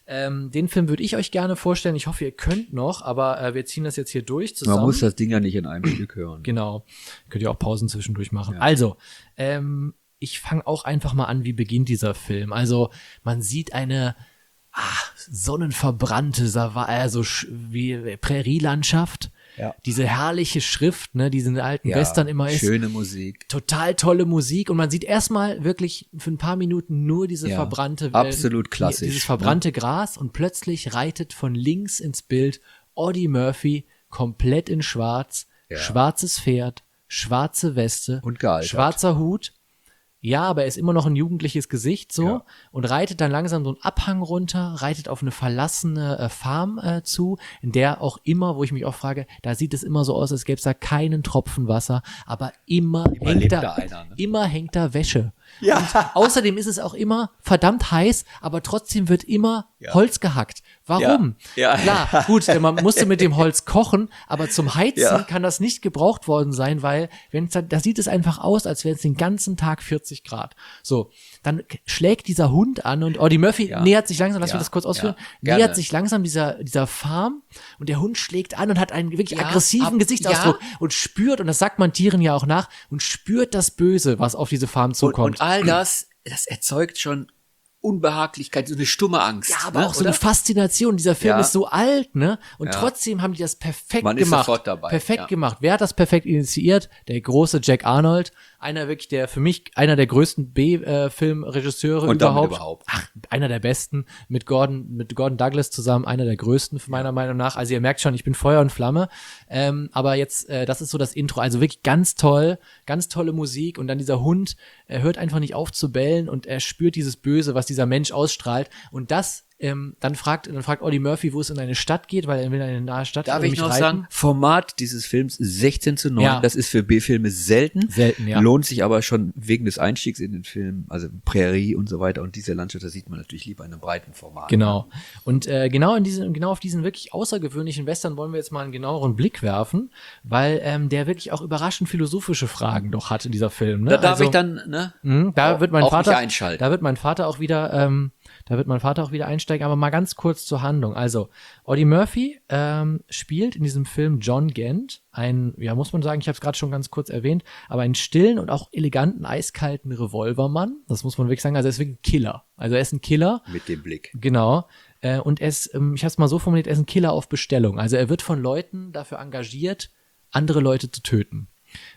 Ähm, den Film würde ich euch gerne vorstellen. Ich hoffe, ihr könnt noch, aber äh, wir ziehen das jetzt hier durch zusammen. Man muss das Ding ja nicht in einem Stück hören. Genau. Könnt ihr auch Pausen zwischendurch machen. Ja. Also, ähm, ich fange auch einfach mal an, wie beginnt dieser Film. Also, man sieht eine ah, sonnenverbrannte, Sava- also sch- wie Prärielandschaft. Ja. Diese herrliche Schrift, ne, die in den alten Ja, Western immer ist. schöne Musik. Total tolle Musik und man sieht erstmal wirklich für ein paar Minuten nur diese Ja, verbrannte absolut klassisch, dieses verbrannte Gras und plötzlich reitet von links ins Bild Audie Murphy komplett in schwarz, Ja. schwarzes Pferd, schwarze Weste, Und gealtert. schwarzer Hut. Ja, aber er ist immer noch ein jugendliches Gesicht so Ja. und reitet dann langsam so einen Abhang runter, reitet auf eine verlassene äh, Farm äh, zu, in der auch immer, wo ich mich auch frage, da sieht es immer so aus, als gäbe es da keinen Tropfen Wasser, aber immer, Immer hängt lebt da, da einer, ne? immer hängt da Wäsche. Ja. Und außerdem ist es auch immer verdammt heiß, aber trotzdem wird immer Ja. Holz gehackt. Warum? Ja. Ja. Klar, gut, man musste mit dem Holz kochen, aber zum Heizen Ja. kann das nicht gebraucht worden sein, weil wenn da, da sieht es einfach aus, als wäre es den ganzen Tag vierzig Grad. So, dann k- schlägt dieser Hund an und Audie Murphy Ja. nähert sich langsam, lass Ja. mich das kurz ausführen, Ja. nähert Gerne. sich langsam dieser, dieser Farm und der Hund schlägt an und hat einen wirklich Ja, aggressiven ab- Gesichtsausdruck ja. und spürt, und das sagt man Tieren ja auch nach, und spürt das Böse, was auf diese Farm Und, zukommt. und all das, das erzeugt schon Unbehaglichkeit, so eine stumme Angst. Ja, aber ne, auch so oder? eine Faszination. Dieser Film Ja. ist so alt, ne? Und Ja. trotzdem haben die das perfekt Man ist gemacht. sofort dabei, Perfekt ja. gemacht. Wer hat das perfekt initiiert? Der große Jack Arnold. Einer wirklich der, für mich, einer der größten B-Filmregisseure Und damit überhaupt. überhaupt. Ach, einer der besten. Mit Gordon, mit Gordon Douglas zusammen. Einer der größten, meiner Meinung nach. Also ihr merkt schon, ich bin Feuer und Flamme. Ähm, aber jetzt, äh, das ist so das Intro. Also wirklich ganz toll. Ganz tolle Musik. Und dann dieser Hund, er hört einfach nicht auf zu bellen und er spürt dieses Böse, was dieser Mensch ausstrahlt. Und das, ähm, dann fragt, dann fragt Audie Murphy, wo es in eine Stadt geht, weil er will in eine nahe Stadt Darf äh, ich mich noch reiten. sagen, Format dieses Films sechzehn zu neun. Ja. Das ist für B-Filme selten. Selten, ja. Lohnt sich aber schon wegen des Einstiegs in den Film, also Prärie und so weiter. Und diese Landschaft, da sieht man natürlich lieber in einem breiten Format. Genau. Und äh, genau in diesen, genau auf diesen wirklich außergewöhnlichen Western wollen wir jetzt mal einen genaueren Blick werfen, weil ähm, der wirklich auch überraschend philosophische Fragen doch hat in dieser Film. Ne? da darf Also, ich dann, ne? mh, da auch- wird mein auch Vater nicht einschalten. Da wird mein Vater auch wieder, ähm, da wird mein Vater auch wieder einsteigen. Aber mal ganz kurz zur Handlung. Also Audie Murphy ähm, spielt in diesem Film John Gant, ein, ja muss man sagen, ich habe es gerade schon ganz kurz erwähnt, aber einen stillen und auch eleganten, eiskalten Revolvermann. Das muss man wirklich sagen. Also er ist wirklich ein Killer. Also er ist ein Killer. Mit dem Blick. Genau. Äh, und er ist, ähm, ich habe es mal so formuliert, er ist ein Killer auf Bestellung. Also er wird von Leuten dafür engagiert, andere Leute zu töten.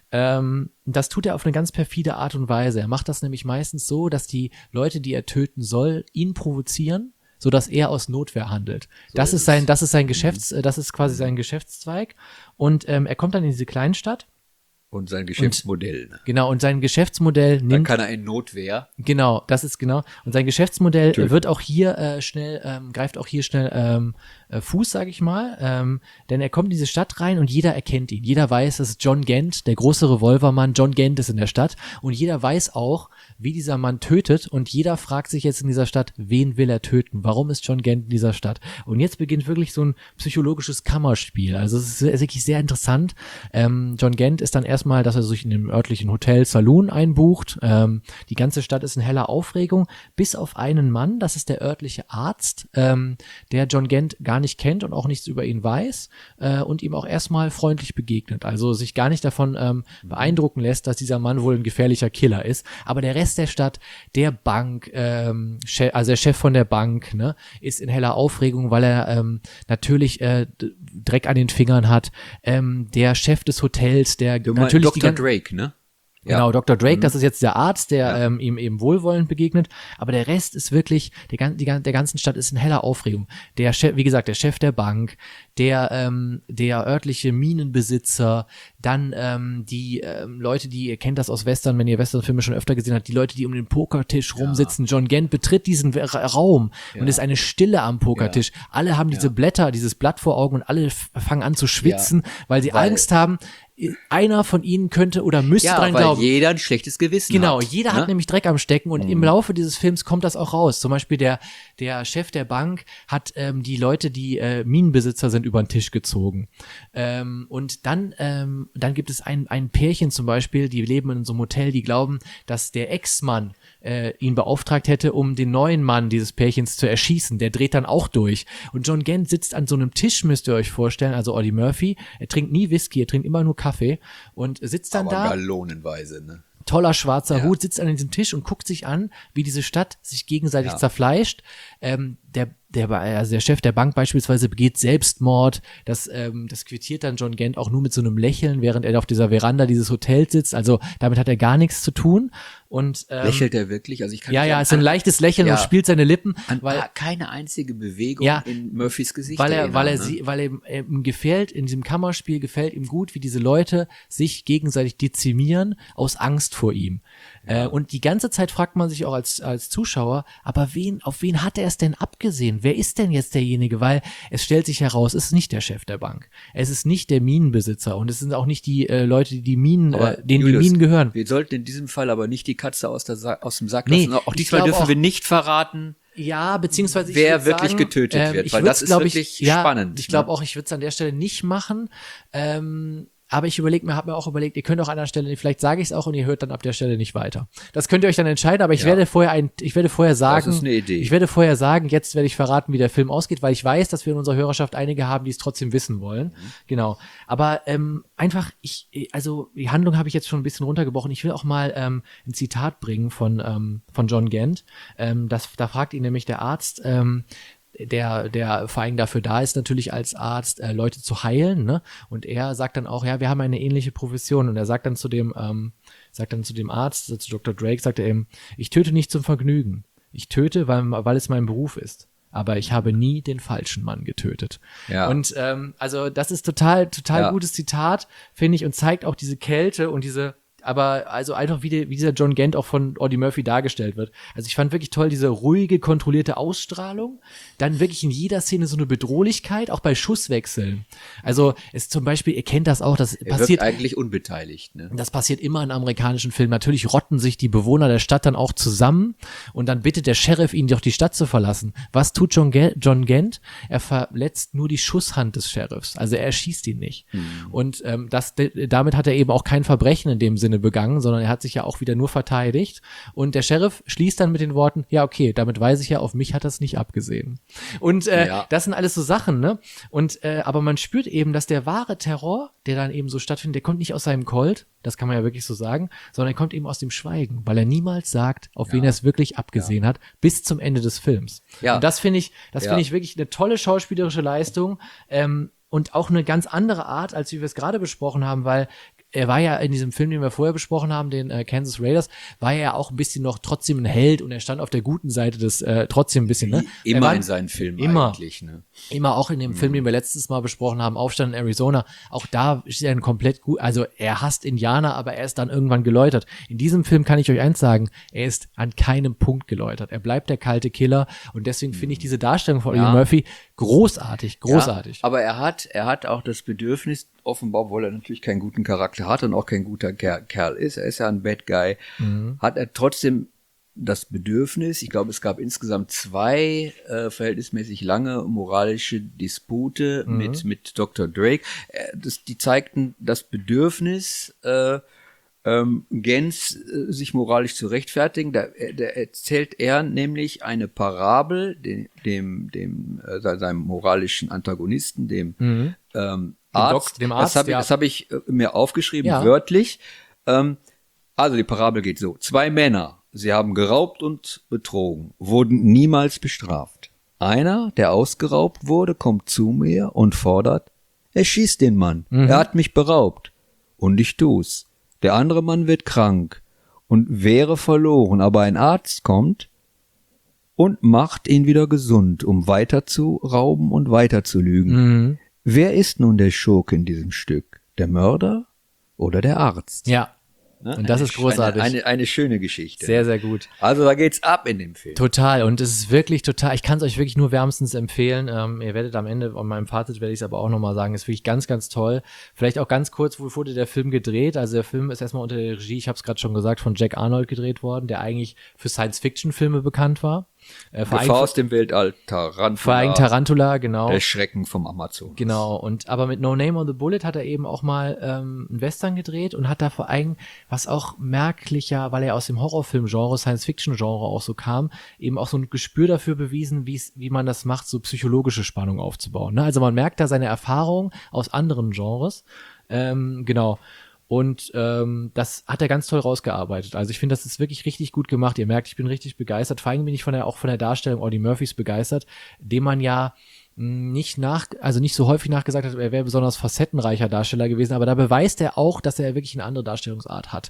Ähm, das tut er auf eine ganz perfide Art und Weise. Er macht das nämlich meistens so, dass die Leute, die er töten soll, ihn provozieren, so dass er aus Notwehr handelt. das ist sein, das ist sein Geschäfts, äh, das ist quasi sein Geschäftszweig. Und ähm, er kommt dann in diese Kleinstadt. Und sein Geschäftsmodell. Ne? Genau. Und sein Geschäftsmodell Dann nimmt kann er in Notwehr. Genau, das ist genau. Und sein Geschäftsmodell Töten. wird auch hier äh, schnell, ähm, greift auch hier schnell ähm, äh, Fuß, sage ich mal. Ähm, denn er kommt in diese Stadt rein und jeder erkennt ihn. Jeder weiß, das ist John Gant, der große Revolvermann. John Gant ist in der Stadt. Und jeder weiß auch, wie dieser Mann tötet. Und jeder fragt sich jetzt in dieser Stadt, wen will er töten? Warum ist John Gant in dieser Stadt? Und jetzt beginnt wirklich so ein psychologisches Kammerspiel. Also es ist wirklich sehr interessant. Ähm, John Gant ist dann erstmal, dass er sich in dem örtlichen Hotel Saloon einbucht. Ähm, die ganze Stadt ist in heller Aufregung, bis auf einen Mann, das ist der örtliche Arzt, ähm, der John Gant gar nicht kennt und auch nichts über ihn weiß äh, und ihm auch erstmal freundlich begegnet. Also sich gar nicht davon ähm, beeindrucken lässt, dass dieser Mann wohl ein gefährlicher Killer ist. Aber der Rest der Stadt, der Bank, ähm, Chef, also der Chef von der Bank, ne, ist in heller Aufregung, weil er ähm, natürlich äh, d- Dreck an den Fingern hat. Ähm, der Chef des Hotels, der Du meinst natürlich die Doktor gan- Drake, ne? Genau, Doktor Drake, Mhm. das ist jetzt der Arzt, der Ja. ähm, ihm eben wohlwollend begegnet. Aber der Rest ist wirklich, der, gan- die, gan- der ganzen Stadt ist in heller Aufregung. Der Chef, wie gesagt, der Chef der Bank, der, ähm, der örtliche Minenbesitzer, dann ähm, die ähm, Leute, die, ihr kennt das aus Western, wenn ihr Westernfilme schon öfter gesehen habt, die Leute, die um den Pokertisch rumsitzen. John Gant betritt diesen Ra- Raum und Ja. ist eine Stille am Pokertisch. Alle haben diese Ja. T- Blätter, dieses Blatt vor Augen und alle f- fangen an zu schwitzen, weil sie Weil- Angst haben, einer von ihnen könnte oder müsste Ja, dran weil glauben. jeder ein schlechtes Gewissen Genau, hat. jeder ne? hat nämlich Dreck am Stecken und Mhm. im Laufe dieses Films kommt das auch raus. Zum Beispiel der, der Chef der Bank hat ähm, die Leute, die äh, Minenbesitzer sind, über den Tisch gezogen. Ähm, und dann, ähm, dann gibt es ein, ein Pärchen zum Beispiel, die leben in so einem Hotel, die glauben, dass der Ex-Mann äh, ihn beauftragt hätte, um den neuen Mann dieses Pärchens zu erschießen. Der dreht dann auch durch. Und John Gant sitzt an so einem Tisch, müsst ihr euch vorstellen, also Eddie Murphy. Er trinkt nie Whisky, er trinkt immer nur Kaffee und sitzt dann Aber da. gallonenweise, ne? Toller schwarzer Ja. Hut, sitzt an diesem Tisch und guckt sich an, wie diese Stadt sich gegenseitig Ja. zerfleischt. Ähm, der, der, also der Chef der Bank beispielsweise begeht Selbstmord. Das, ähm, das quittiert dann John Gant auch nur mit so einem Lächeln, während er auf dieser Veranda dieses Hotels sitzt. Also damit hat er gar nichts zu tun. Und, ähm, Lächelt er wirklich? Also ich kann ja, mich ja, an- ist so ein leichtes Lächeln Ja. und spielt seine Lippen, an weil, keine einzige Bewegung Ja, in Murphys Gesicht weil er, erinnern, weil er ne? sie, weil ihm, äh, ihm gefällt, in diesem Kammerspiel gefällt ihm gut, wie diese Leute sich gegenseitig dezimieren aus Angst vor ihm. Äh, und die ganze Zeit fragt man sich auch als, als Zuschauer, aber wen, auf wen hat er es denn abgesehen? Wer ist denn jetzt derjenige? Weil es stellt sich heraus, es ist nicht der Chef der Bank. Es ist nicht der Minenbesitzer und es sind auch nicht die äh, Leute, die die Minen, Aber äh, denen Julius, die Minen gehören. Wir sollten in diesem Fall aber nicht die Katze aus, der Sa aus dem Sack Nee, lassen. Auch ich diesmal glaube dürfen auch- wir nicht verraten, Ja, beziehungsweise ich wer würd wirklich sagen, getötet ähm, wird, ich weil würd's, das ist glaub ich, wirklich ja, spannend, Ich glaube ne? auch, ich würde es an der Stelle nicht machen. Ähm, aber ich überlege mir, habe mir auch überlegt, ihr könnt auch an der Stelle, vielleicht sage ich es auch und ihr hört dann ab der Stelle nicht weiter. Das könnt ihr euch dann entscheiden, aber ich Ja. werde vorher ein, ich werde vorher sagen, ist eine Idee. ich werde vorher sagen, jetzt werde ich verraten, wie der Film ausgeht, weil ich weiß, dass wir in unserer Hörerschaft einige haben, die es trotzdem wissen wollen. Mhm. Genau. Aber ähm, einfach, ich, also die Handlung habe ich jetzt schon ein bisschen runtergebrochen. Ich will auch mal ähm, ein Zitat bringen von ähm, von John Gant. Ähm, das, da fragt ihn nämlich der Arzt. Ähm, der, der vor allem dafür da ist, natürlich als Arzt äh, Leute zu heilen, ne? Und er sagt dann auch, ja, wir haben eine ähnliche Profession. Und er sagt dann zu dem, ähm, sagt dann zu dem Arzt, zu Doktor Drake, sagt er eben, ich töte nicht zum Vergnügen. Ich töte, weil, weil es mein Beruf ist. Aber ich habe nie den falschen Mann getötet. Ja. Und ähm, also das ist total, total Ja. gutes Zitat, finde ich, und zeigt auch diese Kälte und diese, aber also einfach wie, die, wie dieser John Gant auch von Eddie Murphy dargestellt wird. Also ich fand wirklich toll diese ruhige, kontrollierte Ausstrahlung, dann wirklich in jeder Szene so eine Bedrohlichkeit, auch bei Schusswechseln. Also es zum Beispiel, ihr kennt das auch, das Er passiert wirkt eigentlich unbeteiligt. Ne? das passiert immer in amerikanischen Filmen. Natürlich rotten sich die Bewohner der Stadt dann auch zusammen und dann bittet der Sheriff, ihn doch die Stadt zu verlassen. Was tut John, Ga- John Gant? Er verletzt nur die Schusshand des Sheriffs. Also er erschießt ihn nicht. Und ähm, das, d- damit hat er eben auch kein Verbrechen in dem Sinne begangen, sondern er hat sich ja auch wieder nur verteidigt. Und der Sheriff schließt dann mit den Worten, ja okay, damit weiß ich ja, auf mich hat das nicht abgesehen. Und äh, Ja. das sind alles so Sachen, ne? Und äh, aber man spürt eben, dass der wahre Terror, der dann eben so stattfindet, der kommt nicht aus seinem Colt, das kann man ja wirklich so sagen, sondern er kommt eben aus dem Schweigen, weil er niemals sagt, auf wen er es wirklich abgesehen hat, bis zum Ende des Films. Ja. Und das finde ich, das Ja. finde ich wirklich eine tolle schauspielerische Leistung ähm, und auch eine ganz andere Art, als wie wir es gerade besprochen haben, weil er war ja in diesem Film, den wir vorher besprochen haben, den äh, Kansas Raiders, war er ja auch ein bisschen noch trotzdem ein Held und er stand auf der guten Seite des äh, trotzdem ein bisschen, ne? Er Immer war- in seinen Filmen immer. eigentlich. Ne? Immer auch in dem Film, den wir letztes Mal besprochen haben, Aufstand in Arizona, auch da ist er ein komplett gut, also er hasst Indianer, aber er ist dann irgendwann geläutert. In diesem Film kann ich euch eins sagen, er ist an keinem Punkt geläutert. Er bleibt der kalte Killer und deswegen finde ich diese Darstellung von Ja. Eddie Murphy großartig, großartig. Ja, aber er hat, er hat auch das Bedürfnis, offenbar, obwohl er natürlich keinen guten Charakter hat und auch kein guter Ker Kerl ist, er ist ja ein Bad Guy, hat er trotzdem das Bedürfnis, ich glaube, es gab insgesamt zwei äh, verhältnismäßig lange moralische Dispute mit, mit Doktor Drake. Äh, das, die zeigten das Bedürfnis, äh, ähm, Gens äh, sich moralisch zu rechtfertigen. Da, äh, da erzählt er nämlich eine Parabel dem, dem, dem äh, se- seinem moralischen Antagonisten, dem ähm, Arzt. Doc- dem Arzt, das habe ich, ja. das hab ich äh, mir aufgeschrieben, Ja. wörtlich. Ähm, also die Parabel geht so. Zwei Männer, sie haben geraubt und betrogen, wurden niemals bestraft. Einer, der ausgeraubt wurde, kommt zu mir und fordert, erschieß den Mann, er hat mich beraubt. Und ich tu's. Der andere Mann wird krank und wäre verloren, aber ein Arzt kommt und macht ihn wieder gesund, um weiter zu rauben und weiter zu lügen. Mhm. Wer ist nun der Schurke in diesem Stück? Der Mörder oder der Arzt? Ja. Ne? Und das eine, ist großartig. Eine, eine, eine schöne Geschichte. Sehr, sehr gut. Also da geht's ab in dem Film. Total. Und es ist wirklich total, ich kann es euch wirklich nur wärmstens empfehlen. Ähm, ihr werdet am Ende, an meinem Fazit werde ich es aber auch nochmal sagen, ist wirklich ganz, ganz toll. Vielleicht auch ganz kurz, wo wurde der Film gedreht? Also der Film ist erstmal unter der Regie, ich habe es gerade schon gesagt, von Jack Arnold gedreht worden, der eigentlich für Science-Fiction-Filme bekannt war. Äh, Gefahr aus dem Weltall, Tarantula. Vor allem Tarantula, genau. Der Schrecken vom Amazon. Genau, und aber mit No Name on the Bullet hat er eben auch mal ähm, einen Western gedreht und hat da vor allem, was auch merklicher, weil er aus dem Horrorfilm-Genre, Science-Fiction-Genre auch so kam, eben auch so ein Gespür dafür bewiesen, wie's, wie man das macht, so psychologische Spannung aufzubauen. Ne? Also man merkt da seine Erfahrung aus anderen Genres. Ähm, genau. Und ähm, das hat er ganz toll rausgearbeitet. Also ich finde, das ist wirklich richtig gut gemacht. Ihr merkt, ich bin richtig begeistert. Vor allem bin ich von der, auch von der Darstellung Audie Murphys begeistert, dem man ja mh, nicht nach, also nicht so häufig nachgesagt hat, er wäre besonders facettenreicher Darsteller gewesen, aber da beweist er auch, dass er wirklich eine andere Darstellungsart hat.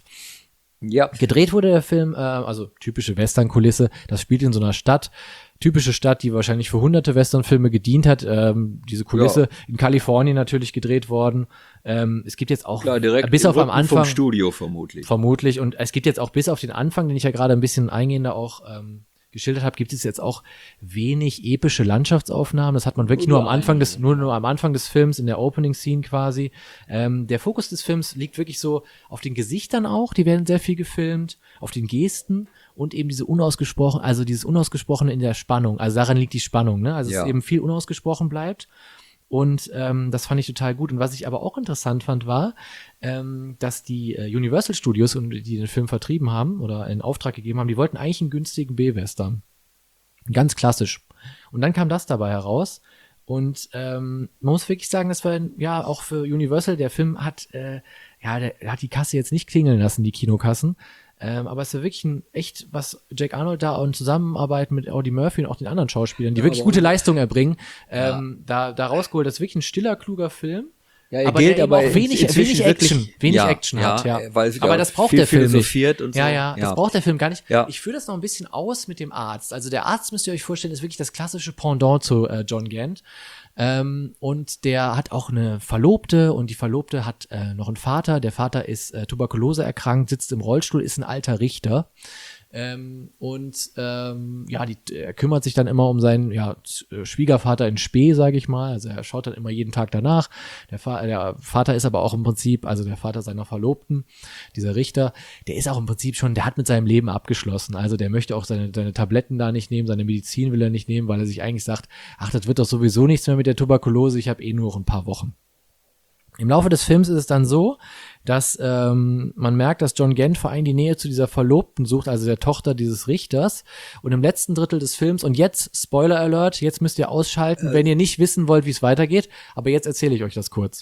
Ja. Gedreht wurde der Film, äh, also typische Western-Kulisse, das spielt in so einer Stadt, typische Stadt, die wahrscheinlich für hunderte Western-Filme gedient hat, ähm, diese Kulisse, ja. In Kalifornien natürlich gedreht worden. Ähm, es gibt jetzt auch, Klar, direkt bis auf am Anfang. Vom Studio vermutlich. Vermutlich, und es gibt jetzt auch bis auf den Anfang, den ich ja gerade ein bisschen eingehender auch ähm, geschildert habe, gibt es jetzt auch wenig epische Landschaftsaufnahmen. Das hat man wirklich nur am Anfang des, nur, nur am Anfang des Films, in der Opening Scene quasi. Ähm, der Fokus des Films liegt wirklich so auf den Gesichtern auch, die werden sehr viel gefilmt, auf den Gesten und eben diese unausgesprochen, also dieses Unausgesprochene in der Spannung. Also daran liegt die Spannung, ne? Also ja. Es eben viel unausgesprochen bleibt. Und ähm, das fand ich total gut. Und was ich aber auch interessant fand, war, ähm, dass die äh, Universal Studios, die den Film vertrieben haben oder in Auftrag gegeben haben, die wollten eigentlich einen günstigen B-Western. Ganz klassisch. Und dann kam das dabei heraus. Und ähm, man muss wirklich sagen, das war ja auch für Universal, der Film hat, äh, ja, der, der hat die Kasse jetzt nicht klingeln lassen, die Kinokassen. Ähm, aber es ist wirklich ein echt, was Jack Arnold da in Zusammenarbeit mit Audie Murphy und auch den anderen Schauspielern, die ja, wirklich gute Leistung erbringen, ähm, ja. da, da rausgeholt. Das ist wirklich ein stiller, kluger Film. Ja, er aber gilt aber auch wenig, wenig Action, wirklich, wenig ja, Action ja, hat, ja. Weil aber das braucht der Film nicht. Und so. Ja, ja, das ja. braucht der Film gar nicht. Ja. Ich führe das noch ein bisschen aus mit dem Arzt. Also der Arzt, müsst ihr euch vorstellen, ist wirklich das klassische Pendant zu äh, John Gant. Ähm, und der hat auch eine Verlobte und die Verlobte hat äh, noch einen Vater. Der Vater ist äh, Tuberkulose erkrankt, sitzt im Rollstuhl, ist ein alter Richter. Ähm, und ähm, ja, die, er kümmert sich dann immer um seinen ja, Schwiegervater in Spee, sage ich mal. Also er schaut dann immer jeden Tag danach. Der, Fa- der Vater ist aber auch im Prinzip, also der Vater seiner Verlobten, dieser Richter, der ist auch im Prinzip schon, der hat mit seinem Leben abgeschlossen. Also der möchte auch seine, seine Tabletten da nicht nehmen, seine Medizin will er nicht nehmen, weil er sich eigentlich sagt, ach, das wird doch sowieso nichts mehr mit der Tuberkulose, ich habe eh nur noch ein paar Wochen. Im Laufe des Films ist es dann so, dass ähm, man merkt, dass John Gant vor allem die Nähe zu dieser Verlobten sucht, also der Tochter dieses Richters. Und im letzten Drittel des Films, und jetzt, Spoiler Alert, jetzt müsst ihr ausschalten, äh. wenn ihr nicht wissen wollt, wie es weitergeht. Aber jetzt erzähle ich euch das kurz.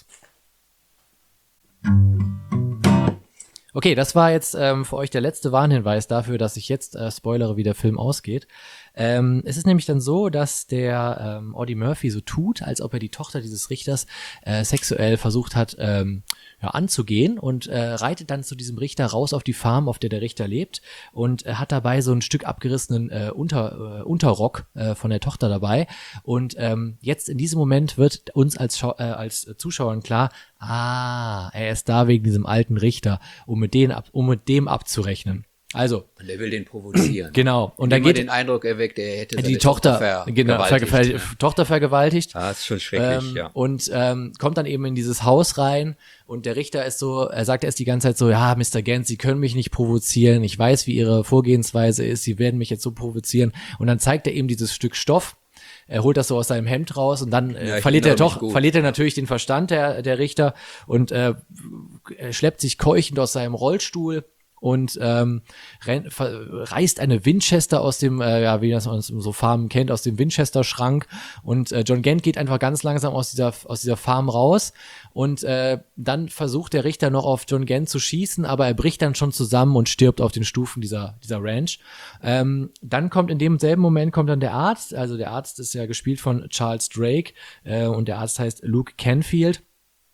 Okay, das war jetzt ähm, für euch der letzte Warnhinweis dafür, dass ich jetzt äh, spoilere, wie der Film ausgeht. Ähm, es ist nämlich dann so, dass der ähm, Audie Murphy so tut, als ob er die Tochter dieses Richters äh, sexuell versucht hat ähm, ja, anzugehen und äh, reitet dann zu diesem Richter raus auf die Farm, auf der der Richter lebt und äh, hat dabei so ein Stück abgerissenen äh, Unter, äh, Unterrock äh, von der Tochter dabei. Und ähm, jetzt in diesem Moment wird uns als, Schau- äh, als Zuschauern klar, ah, er ist da wegen diesem alten Richter, um mit, den ab, um mit dem abzurechnen. Also. Und er will den provozieren. Genau. Und dann geht den Eindruck erweckt, er hätte seine die Tochter, Tochter genau, vergewaltigt. ver- ver- Tochter vergewaltigt. Ah, das ist schon schrecklich, ähm, ja. Und ähm, kommt dann eben in dieses Haus rein und der Richter ist so, er sagt erst die ganze Zeit so, ja, Mister Gant, Sie können mich nicht provozieren. Ich weiß, wie Ihre Vorgehensweise ist. Sie werden mich jetzt so provozieren. Und dann zeigt er eben dieses Stück Stoff. Er holt das so aus seinem Hemd raus und dann äh, ja, verliert er doch, verliert er natürlich den Verstand, der, der Richter, und äh, er schleppt sich keuchend aus seinem Rollstuhl und ähm, rennt, reißt eine Winchester aus dem, äh, ja, wie das man so Farmen kennt, aus dem Winchester-Schrank, und äh, John Gant geht einfach ganz langsam aus dieser aus dieser Farm raus und äh, dann versucht der Richter noch auf John Gant zu schießen, aber er bricht dann schon zusammen und stirbt auf den Stufen dieser dieser Ranch. Ähm, dann kommt in demselben Moment kommt dann der Arzt, also der Arzt ist ja gespielt von Charles Drake äh, und der Arzt heißt Luke Canfield.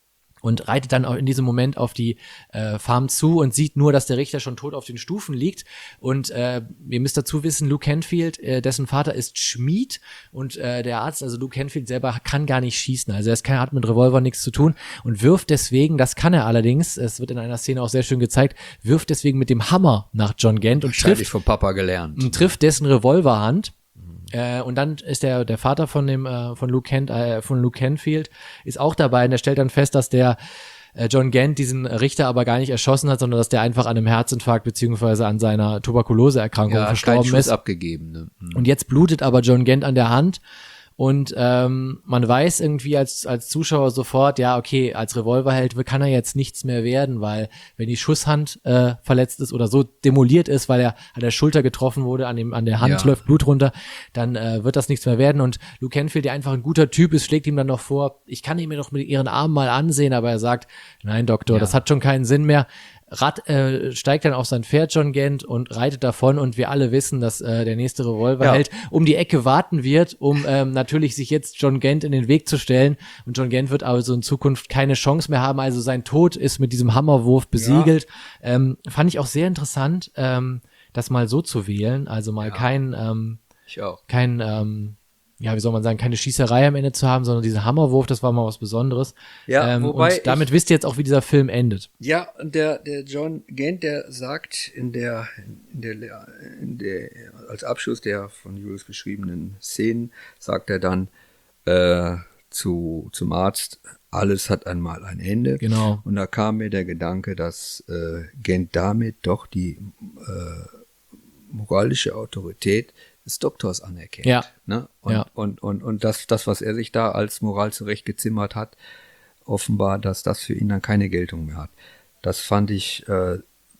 und reitet dann auch in diesem Moment auf die äh, Farm zu und sieht nur, dass der Richter schon tot auf den Stufen liegt. Und äh, ihr müsst dazu wissen, Luke Canfield, äh, dessen Vater ist Schmied und äh, der Arzt, also Luke Canfield selber kann gar nicht schießen. Also er ist kein, hat mit Revolver nichts zu tun und wirft deswegen, das kann er allerdings, es wird in einer Szene auch sehr schön gezeigt, wirft deswegen mit dem Hammer nach John Gant und trifft, vom Papa gelernt. und trifft dessen Revolverhand. Äh, und dann ist der der Vater von dem äh, von Luke Kent, äh, von Luke Canfield ist auch dabei und der stellt dann fest, dass der äh, John Gant diesen Richter aber gar nicht erschossen hat, sondern dass der einfach an einem Herzinfarkt beziehungsweise an seiner Tuberkuloseerkrankung Ja, verstorben kein ist. Schuss abgegeben. Ne? Mhm. Und jetzt blutet aber John Gant an der Hand. Und ähm, man weiß irgendwie als als Zuschauer sofort, ja, okay, als Revolverheld kann er jetzt nichts mehr werden, weil wenn die Schusshand äh, verletzt ist oder so demoliert ist, weil er an der Schulter getroffen wurde, an dem an der Hand Ja. läuft Blut runter, dann äh, wird das nichts mehr werden. Und Luke Canfield, der einfach ein guter Typ ist, schlägt ihm dann noch vor, ich kann ihn mir doch mit ihren Armen mal ansehen, aber er sagt, nein, Doktor, Ja. das hat schon keinen Sinn mehr. Rad, äh, steigt dann auf sein Pferd John Gant und reitet davon und wir alle wissen, dass äh, der nächste Revolverheld um die Ecke warten wird, um ähm, natürlich sich jetzt John Gant in den Weg zu stellen und John Gant wird also in Zukunft keine Chance mehr haben, also sein Tod ist mit diesem Hammerwurf besiegelt. Ähm, fand ich auch sehr interessant, ähm, das mal so zu wählen, also mal Ja. kein ähm, Ich auch. kein ähm, ja, wie soll man sagen, keine Schießerei am Ende zu haben, sondern diesen Hammerwurf, das war mal was Besonderes. Ja, ähm, wobei und damit wisst ihr jetzt auch, wie dieser Film endet. Ja, und der, der John Gant, der sagt in der, in der, in der, als Abschluss der von Julius beschriebenen Szenen, sagt er dann äh, zu, zum Arzt, alles hat einmal ein Ende. Genau. Und da kam mir der Gedanke, dass äh, Gant damit doch die äh, moralische Autorität des Doktors anerkennt. Ja. Ne? Und, Ja. und, und, und das, das, was er sich da als Moral zurechtgezimmert hat, offenbar, dass das für ihn dann keine Geltung mehr hat. Das fand ich äh,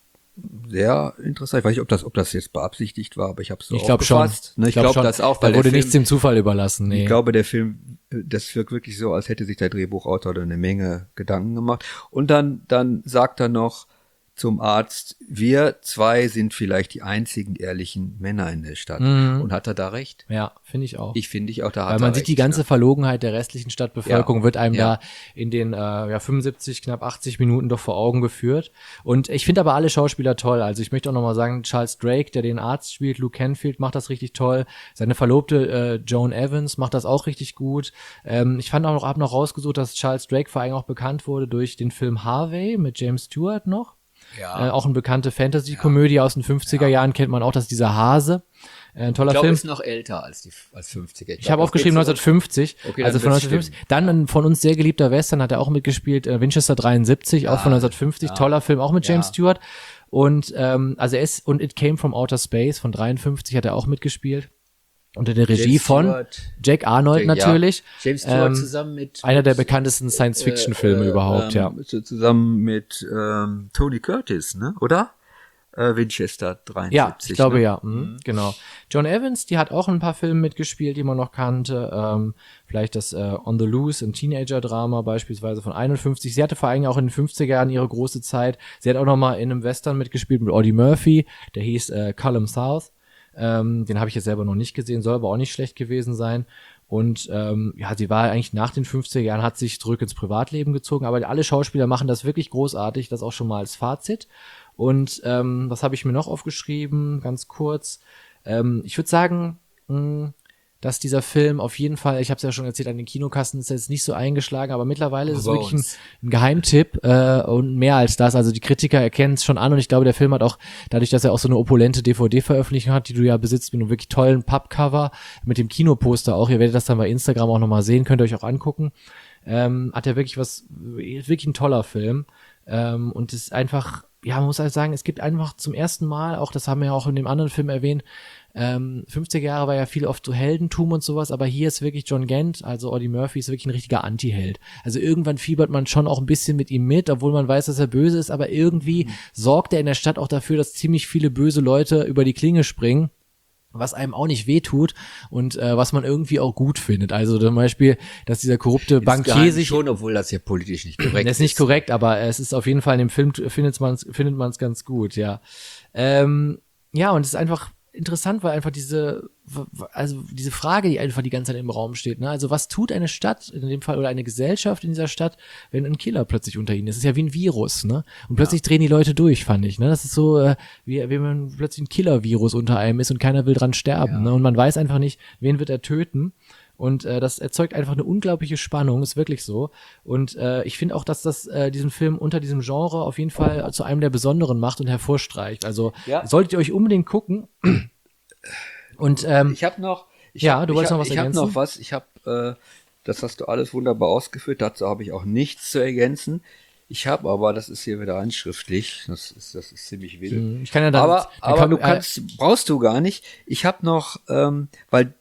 sehr interessant. Ich weiß nicht, ob das, ob das jetzt beabsichtigt war, aber ich habe es so Ich glaube schon. aufgefasst. Ne, ich glaub glaube schon. das auch. Da weil wurde der nichts Film, dem Zufall überlassen. Nee. Ich glaube, der Film, äh, das wirkt wirklich so, als hätte sich der Drehbuchautor da eine Menge Gedanken gemacht. Und dann, dann sagt er noch zum Arzt, wir zwei sind vielleicht die einzigen ehrlichen Männer in der Stadt. Mhm. Und hat er da recht? Ja, finde ich auch. Ich finde ich auch, da hat Weil er man recht. sieht die ganze ne? Verlogenheit der restlichen Stadtbevölkerung Ja. wird einem Ja. da in den äh, ja, fünfundsiebzig, knapp achtzig Minuten doch vor Augen geführt. Und ich finde aber alle Schauspieler toll. Also ich möchte auch nochmal sagen, Charles Drake, der den Arzt spielt, Luke Canfield macht das richtig toll. Seine Verlobte äh, Joan Evans macht das auch richtig gut. Ähm, ich fand auch noch, hab noch rausgesucht, dass Charles Drake vor allem auch bekannt wurde durch den Film Harvey mit James Stewart noch. Ja. Äh, auch eine bekannte Fantasy-Komödie aus den fünfziger Jahren kennt man auch, das ist dieser Hase. Äh, ein toller ich glaube, Film. ist noch älter als die als fünfziger. Ich habe aufgeschrieben neunzehnhundertfünfzig, Okay, also dann von wird's neunzehnhundertfünfzig. stimmen. Dann ein von uns sehr geliebter Western hat er auch mitgespielt, äh, Winchester dreiundsiebzig, auch von neunzehnhundertfünfzig, ja. toller Film, auch mit James Ja. Stewart. Und ähm, also er ist, und It Came from Outer Space von dreiundfünfzig hat er auch mitgespielt. Unter der Regie James von Stewart. Jack Arnold Ja. natürlich. James Stewart Ähm, zusammen mit Einer der mit, bekanntesten Science-Fiction-Filme äh, überhaupt, ähm, ja. so Zusammen mit ähm, Tony Curtis, ne? Oder? Äh, Winchester dreiundsiebzig. Ja, ich glaube ne? ja, mhm, genau. John Evans, die hat auch ein paar Filme mitgespielt, die man noch kannte. Ähm, vielleicht das äh, On the Loose, ein Teenager-Drama beispielsweise von einundfünfzig. Sie hatte vor allem auch in den fünfziger Jahren ihre große Zeit. Sie hat auch noch mal in einem Western mitgespielt mit Audie Murphy, der hieß äh, Column South. Ähm, den habe ich jetzt selber noch nicht gesehen, soll aber auch nicht schlecht gewesen sein. Und ähm, ja, sie war eigentlich nach den fünfziger Jahren, hat sich zurück ins Privatleben gezogen, aber alle Schauspieler machen das wirklich großartig, das auch schon mal als Fazit. Und ähm, was habe ich mir noch aufgeschrieben, ganz kurz. Ähm, ich würde sagen, mh, dass dieser Film auf jeden Fall, ich habe es ja schon erzählt, an den Kinokassen ist er jetzt nicht so eingeschlagen, aber mittlerweile ist es Aber wirklich ein, uns. ein Geheimtipp äh, und mehr als das. Also die Kritiker erkennen es schon an und ich glaube, der Film hat auch, dadurch, dass er auch so eine opulente D V D-Veröffentlichung hat, die du ja besitzt, mit einem wirklich tollen Pappcover, mit dem Kinoposter auch, ihr werdet das dann bei Instagram auch nochmal sehen, könnt ihr euch auch angucken, ähm, hat er wirklich was, wirklich ein toller Film ähm, und ist einfach, ja, man muss halt sagen, es gibt einfach zum ersten Mal, auch das haben wir ja auch in dem anderen Film erwähnt, ähm, fünfziger Jahre war ja viel oft so Heldentum und sowas, aber hier ist wirklich John Gant, also Audie Murphy, ist wirklich ein richtiger Anti-Held. Also irgendwann fiebert man schon auch ein bisschen mit ihm mit, obwohl man weiß, dass er böse ist, aber irgendwie mhm. sorgt er in der Stadt auch dafür, dass ziemlich viele böse Leute über die Klinge springen, was einem auch nicht wehtut und äh, was man irgendwie auch gut findet. Also zum Beispiel, dass dieser korrupte Bankier sich... schon, obwohl das ja politisch nicht korrekt ist. Das ist nicht korrekt, aber es ist auf jeden Fall in dem Film, findet man es findet man's ganz gut, ja. Ähm, ja, und es ist einfach... interessant, weil einfach diese, also diese Frage, die einfach die ganze Zeit im Raum steht, ne? Also was tut eine Stadt, in dem Fall, oder eine Gesellschaft in dieser Stadt, wenn ein Killer plötzlich unter ihnen ist? Das ist ja wie ein Virus, ne? Und plötzlich ja. drehen die Leute durch, fand ich, ne? Das ist so, äh, wie wenn man plötzlich ein Killer-Virus unter einem ist und keiner will dran sterben, ja. ne? Und man weiß einfach nicht, wen wird er töten. Und äh, das erzeugt einfach eine unglaubliche Spannung, ist wirklich so. Und äh, ich finde auch, dass das äh, diesen Film unter diesem Genre auf jeden Fall zu einem der besonderen macht und hervorstreicht. Also ja. solltet ihr euch unbedingt gucken. Und ähm, ich habe noch, ich ja, hab, du wolltest hab, noch was ich ergänzen? Ich habe noch was. Ich habe, äh, das hast du alles wunderbar ausgeführt. Dazu habe ich auch nichts zu ergänzen. Ich habe aber, das ist hier wieder handschriftlich. Das ist, das ist ziemlich wild. Ich kann ja dann, aber dann aber kann, du kannst, äh, brauchst du gar nicht. Ich habe noch, ähm, weil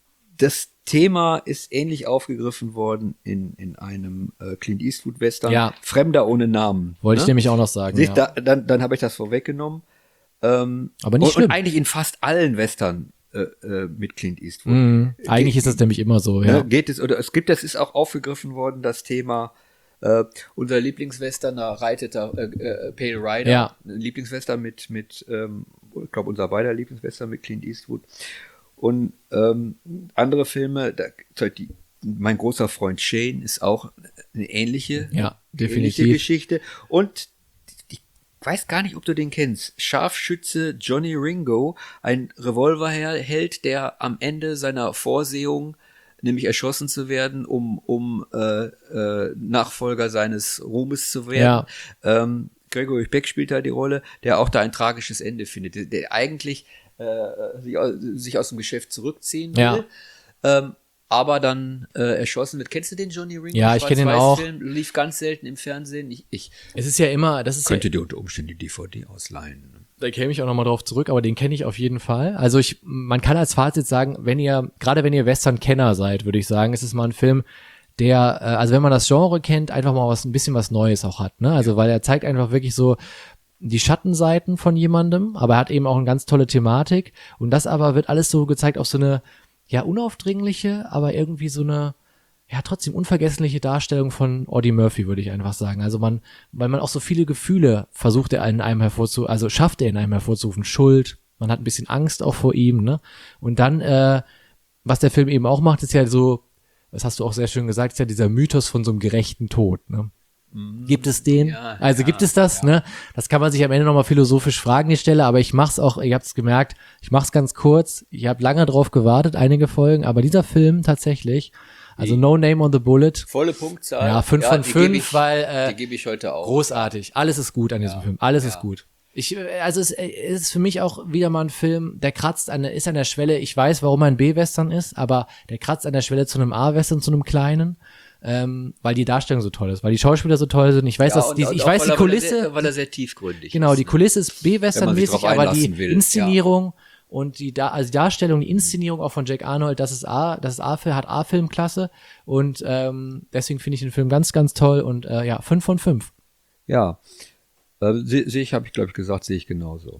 das Thema ist ähnlich aufgegriffen worden in, in einem äh, Clint Eastwood Western, ja. Fremder ohne Namen. Wollte ne? ich nämlich auch noch sagen. Siehst, ja. da, dann dann habe ich das vorweggenommen. Ähm, Aber nicht und, schlimm. Und eigentlich in fast allen Western äh, äh, mit Clint Eastwood. Mhm. Eigentlich geht, ist das nämlich immer so, ja. Ne, geht es, oder es gibt, das ist auch aufgegriffen worden, das Thema, äh, unser Lieblingswestern, da reitet da äh, äh, Pale Rider, ja. ein Lieblingswestern mit, mit ähm, ich glaube unser beider Lieblingswestern mit Clint Eastwood. Und ähm, andere Filme, da, die, mein großer Freund Shane ist auch eine ähnliche, ja, definitiv. ähnliche Geschichte. Und ich weiß gar nicht, ob du den kennst. Scharfschütze Johnny Ringo, ein Revolverheld, der am Ende seiner Vorsehung, nämlich erschossen zu werden, um, um äh, äh, Nachfolger seines Ruhmes zu werden. Ja. Ähm, Gregory Peck spielt da die Rolle, der auch da ein tragisches Ende findet, der, der eigentlich Äh, sich, sich aus dem Geschäft zurückziehen will, ja. ähm, aber dann äh, erschossen wird. Kennst du den Johnny Ringo? Ja, ich kenne ihn auch. Film, lief ganz selten im Fernsehen. Ich, ich es ist ja immer, das ist könnte ja, dir unter Umständen die D V D ausleihen. Da käme ich auch nochmal drauf zurück, aber den kenne ich auf jeden Fall. Also ich, man kann als Fazit sagen, wenn ihr, gerade wenn ihr Western-Kenner seid, würde ich sagen, ist es mal ein Film, der, äh, also wenn man das Genre kennt, einfach mal was, ein bisschen was Neues auch hat, ne? Also weil er zeigt einfach wirklich so die Schattenseiten von jemandem, aber er hat eben auch eine ganz tolle Thematik und das aber wird alles so gezeigt auf so eine, ja, unaufdringliche, aber irgendwie so eine, ja, trotzdem unvergessliche Darstellung von Audie Murphy, würde ich einfach sagen. Also man, weil man auch so viele Gefühle versucht er in einem hervorzu, also schafft er in einem hervorzurufen, Schuld, man hat ein bisschen Angst auch vor ihm, ne? Und dann, äh, was der Film eben auch macht, ist ja so, das hast du auch sehr schön gesagt, ist ja dieser Mythos von so einem gerechten Tod, ne? Gibt es den? Ja, also ja, gibt es das, ja. ne? Das kann man sich am Ende nochmal philosophisch fragen, die Stelle, aber ich mach's auch, ihr habt es gemerkt, ich mach's ganz kurz, ich habe lange drauf gewartet, einige Folgen, aber dieser Film tatsächlich, also die, No Name on the Bullet. Volle Punktzahl. Ja, fünf ja, von fünf, weil äh, die gebe ich heute auch. Großartig, alles ist gut an diesem ja, Film, alles ja. ist gut. Ich, also es, es ist für mich auch wieder mal ein Film, der kratzt an, ist an der Schwelle, ich weiß, warum er ein B-Western ist, aber der kratzt an der Schwelle zu einem A-Western, zu einem kleinen. Ähm, weil die Darstellung so toll ist, weil die Schauspieler so toll sind. Ich weiß, ja, dass die, und, ich und weiß die Kulisse, weil er, sehr, weil er sehr tiefgründig genau, ist. die Kulisse ist B-Western-mäßig, aber die will. Inszenierung ja. und die, da, also die Darstellung, die Inszenierung auch von Jack Arnold, das ist A, das ist A-Film, hat A-Filmklasse und ähm, deswegen finde ich den Film ganz, ganz toll und äh, ja, fünf von fünf. Ja, äh, sehe seh ich, habe ich glaube ich gesagt, sehe ich genauso.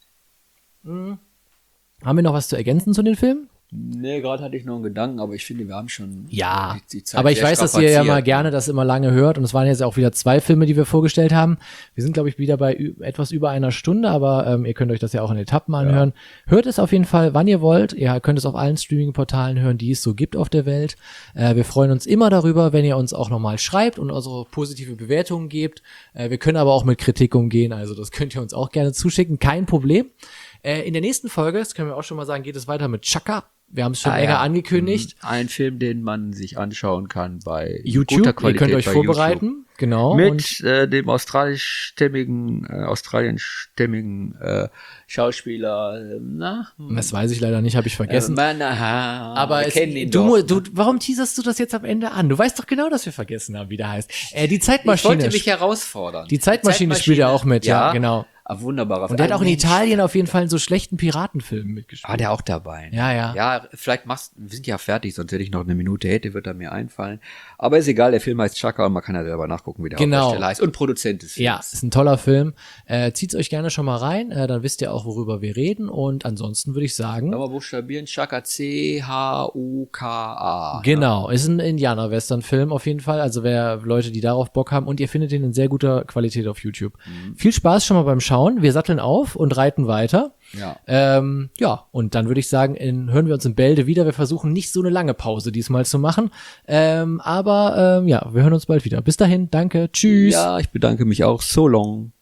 Mhm. Haben wir noch was zu ergänzen zu den Filmen? Nee, gerade hatte ich noch einen Gedanken, aber ich finde, wir haben schon ja, die, die Zeit aber ich weiß, dass ihr ja mal gerne das immer lange hört und es waren jetzt auch wieder zwei Filme, die wir vorgestellt haben. Wir sind, glaube ich, wieder bei ü- etwas über einer Stunde, aber ähm, ihr könnt euch das ja auch in Etappen anhören. Ja. Hört es auf jeden Fall, wann ihr wollt. Ihr könnt es auf allen Streaming-Portalen hören, die es so gibt auf der Welt. Äh, wir freuen uns immer darüber, wenn ihr uns auch nochmal schreibt und unsere positive Bewertungen gebt. Äh, wir können aber auch mit Kritik umgehen, also das könnt ihr uns auch gerne zuschicken, kein Problem. Äh, in der nächsten Folge, das können wir auch schon mal sagen, geht es weiter mit Chaka. Wir haben es schon ah, länger ja. angekündigt. Ein Film, den man sich anschauen kann bei YouTube. guter Qualität. Ihr könnt euch vorbereiten. YouTube. Genau. Mit und äh, dem australischstämmigen, äh, australienstämmigen äh, Schauspieler. Äh, na? Das weiß ich leider nicht, habe ich vergessen. Äh, man, aha, Aber wir es, kennen ihn du, doch. du, warum teaserst du das jetzt am Ende an? Du weißt doch genau, dass wir vergessen haben, wie der heißt. Äh, die Zeitmaschine. Ich wollte mich herausfordern. Die Zeitmaschine, die Zeitmaschine spielt ja auch mit, ja, ja genau. Ah, wunderbarer Film. Und der hat auch in Mensch. Italien auf jeden Fall in so schlechten Piratenfilmen mitgespielt. Ah, der auch dabei. Ne? Ja, ja. Ja, vielleicht machst, wir sind ja fertig, sonst hätte ich noch eine Minute hätte, wird er mir einfallen. Aber ist egal, der Film heißt Chaka und man kann ja selber nachgucken, wie der genau. Hauptdarsteller heißt. Und Produzent des Films. Ja, ist ein toller Film. Äh, zieht's euch gerne schon mal rein, äh, dann wisst ihr auch, worüber wir reden. Und ansonsten würde ich sagen. Sollen wir buchstabieren? Chaka, C H U K A. Genau, ist ein Indianer-Western-Film auf jeden Fall. Also wer Leute, die darauf Bock haben. Und ihr findet ihn in sehr guter Qualität auf YouTube. Mhm. Viel Spaß schon mal beim Schauen. schauen. Wir satteln auf und reiten weiter. Ja. Ähm, ja, und dann würde ich sagen, in, hören wir uns in Bälde wieder. Wir versuchen nicht so eine lange Pause diesmal zu machen. Ähm, aber ähm, ja, wir hören uns bald wieder. Bis dahin, danke, tschüss. Ja, ich bedanke mich auch. So long.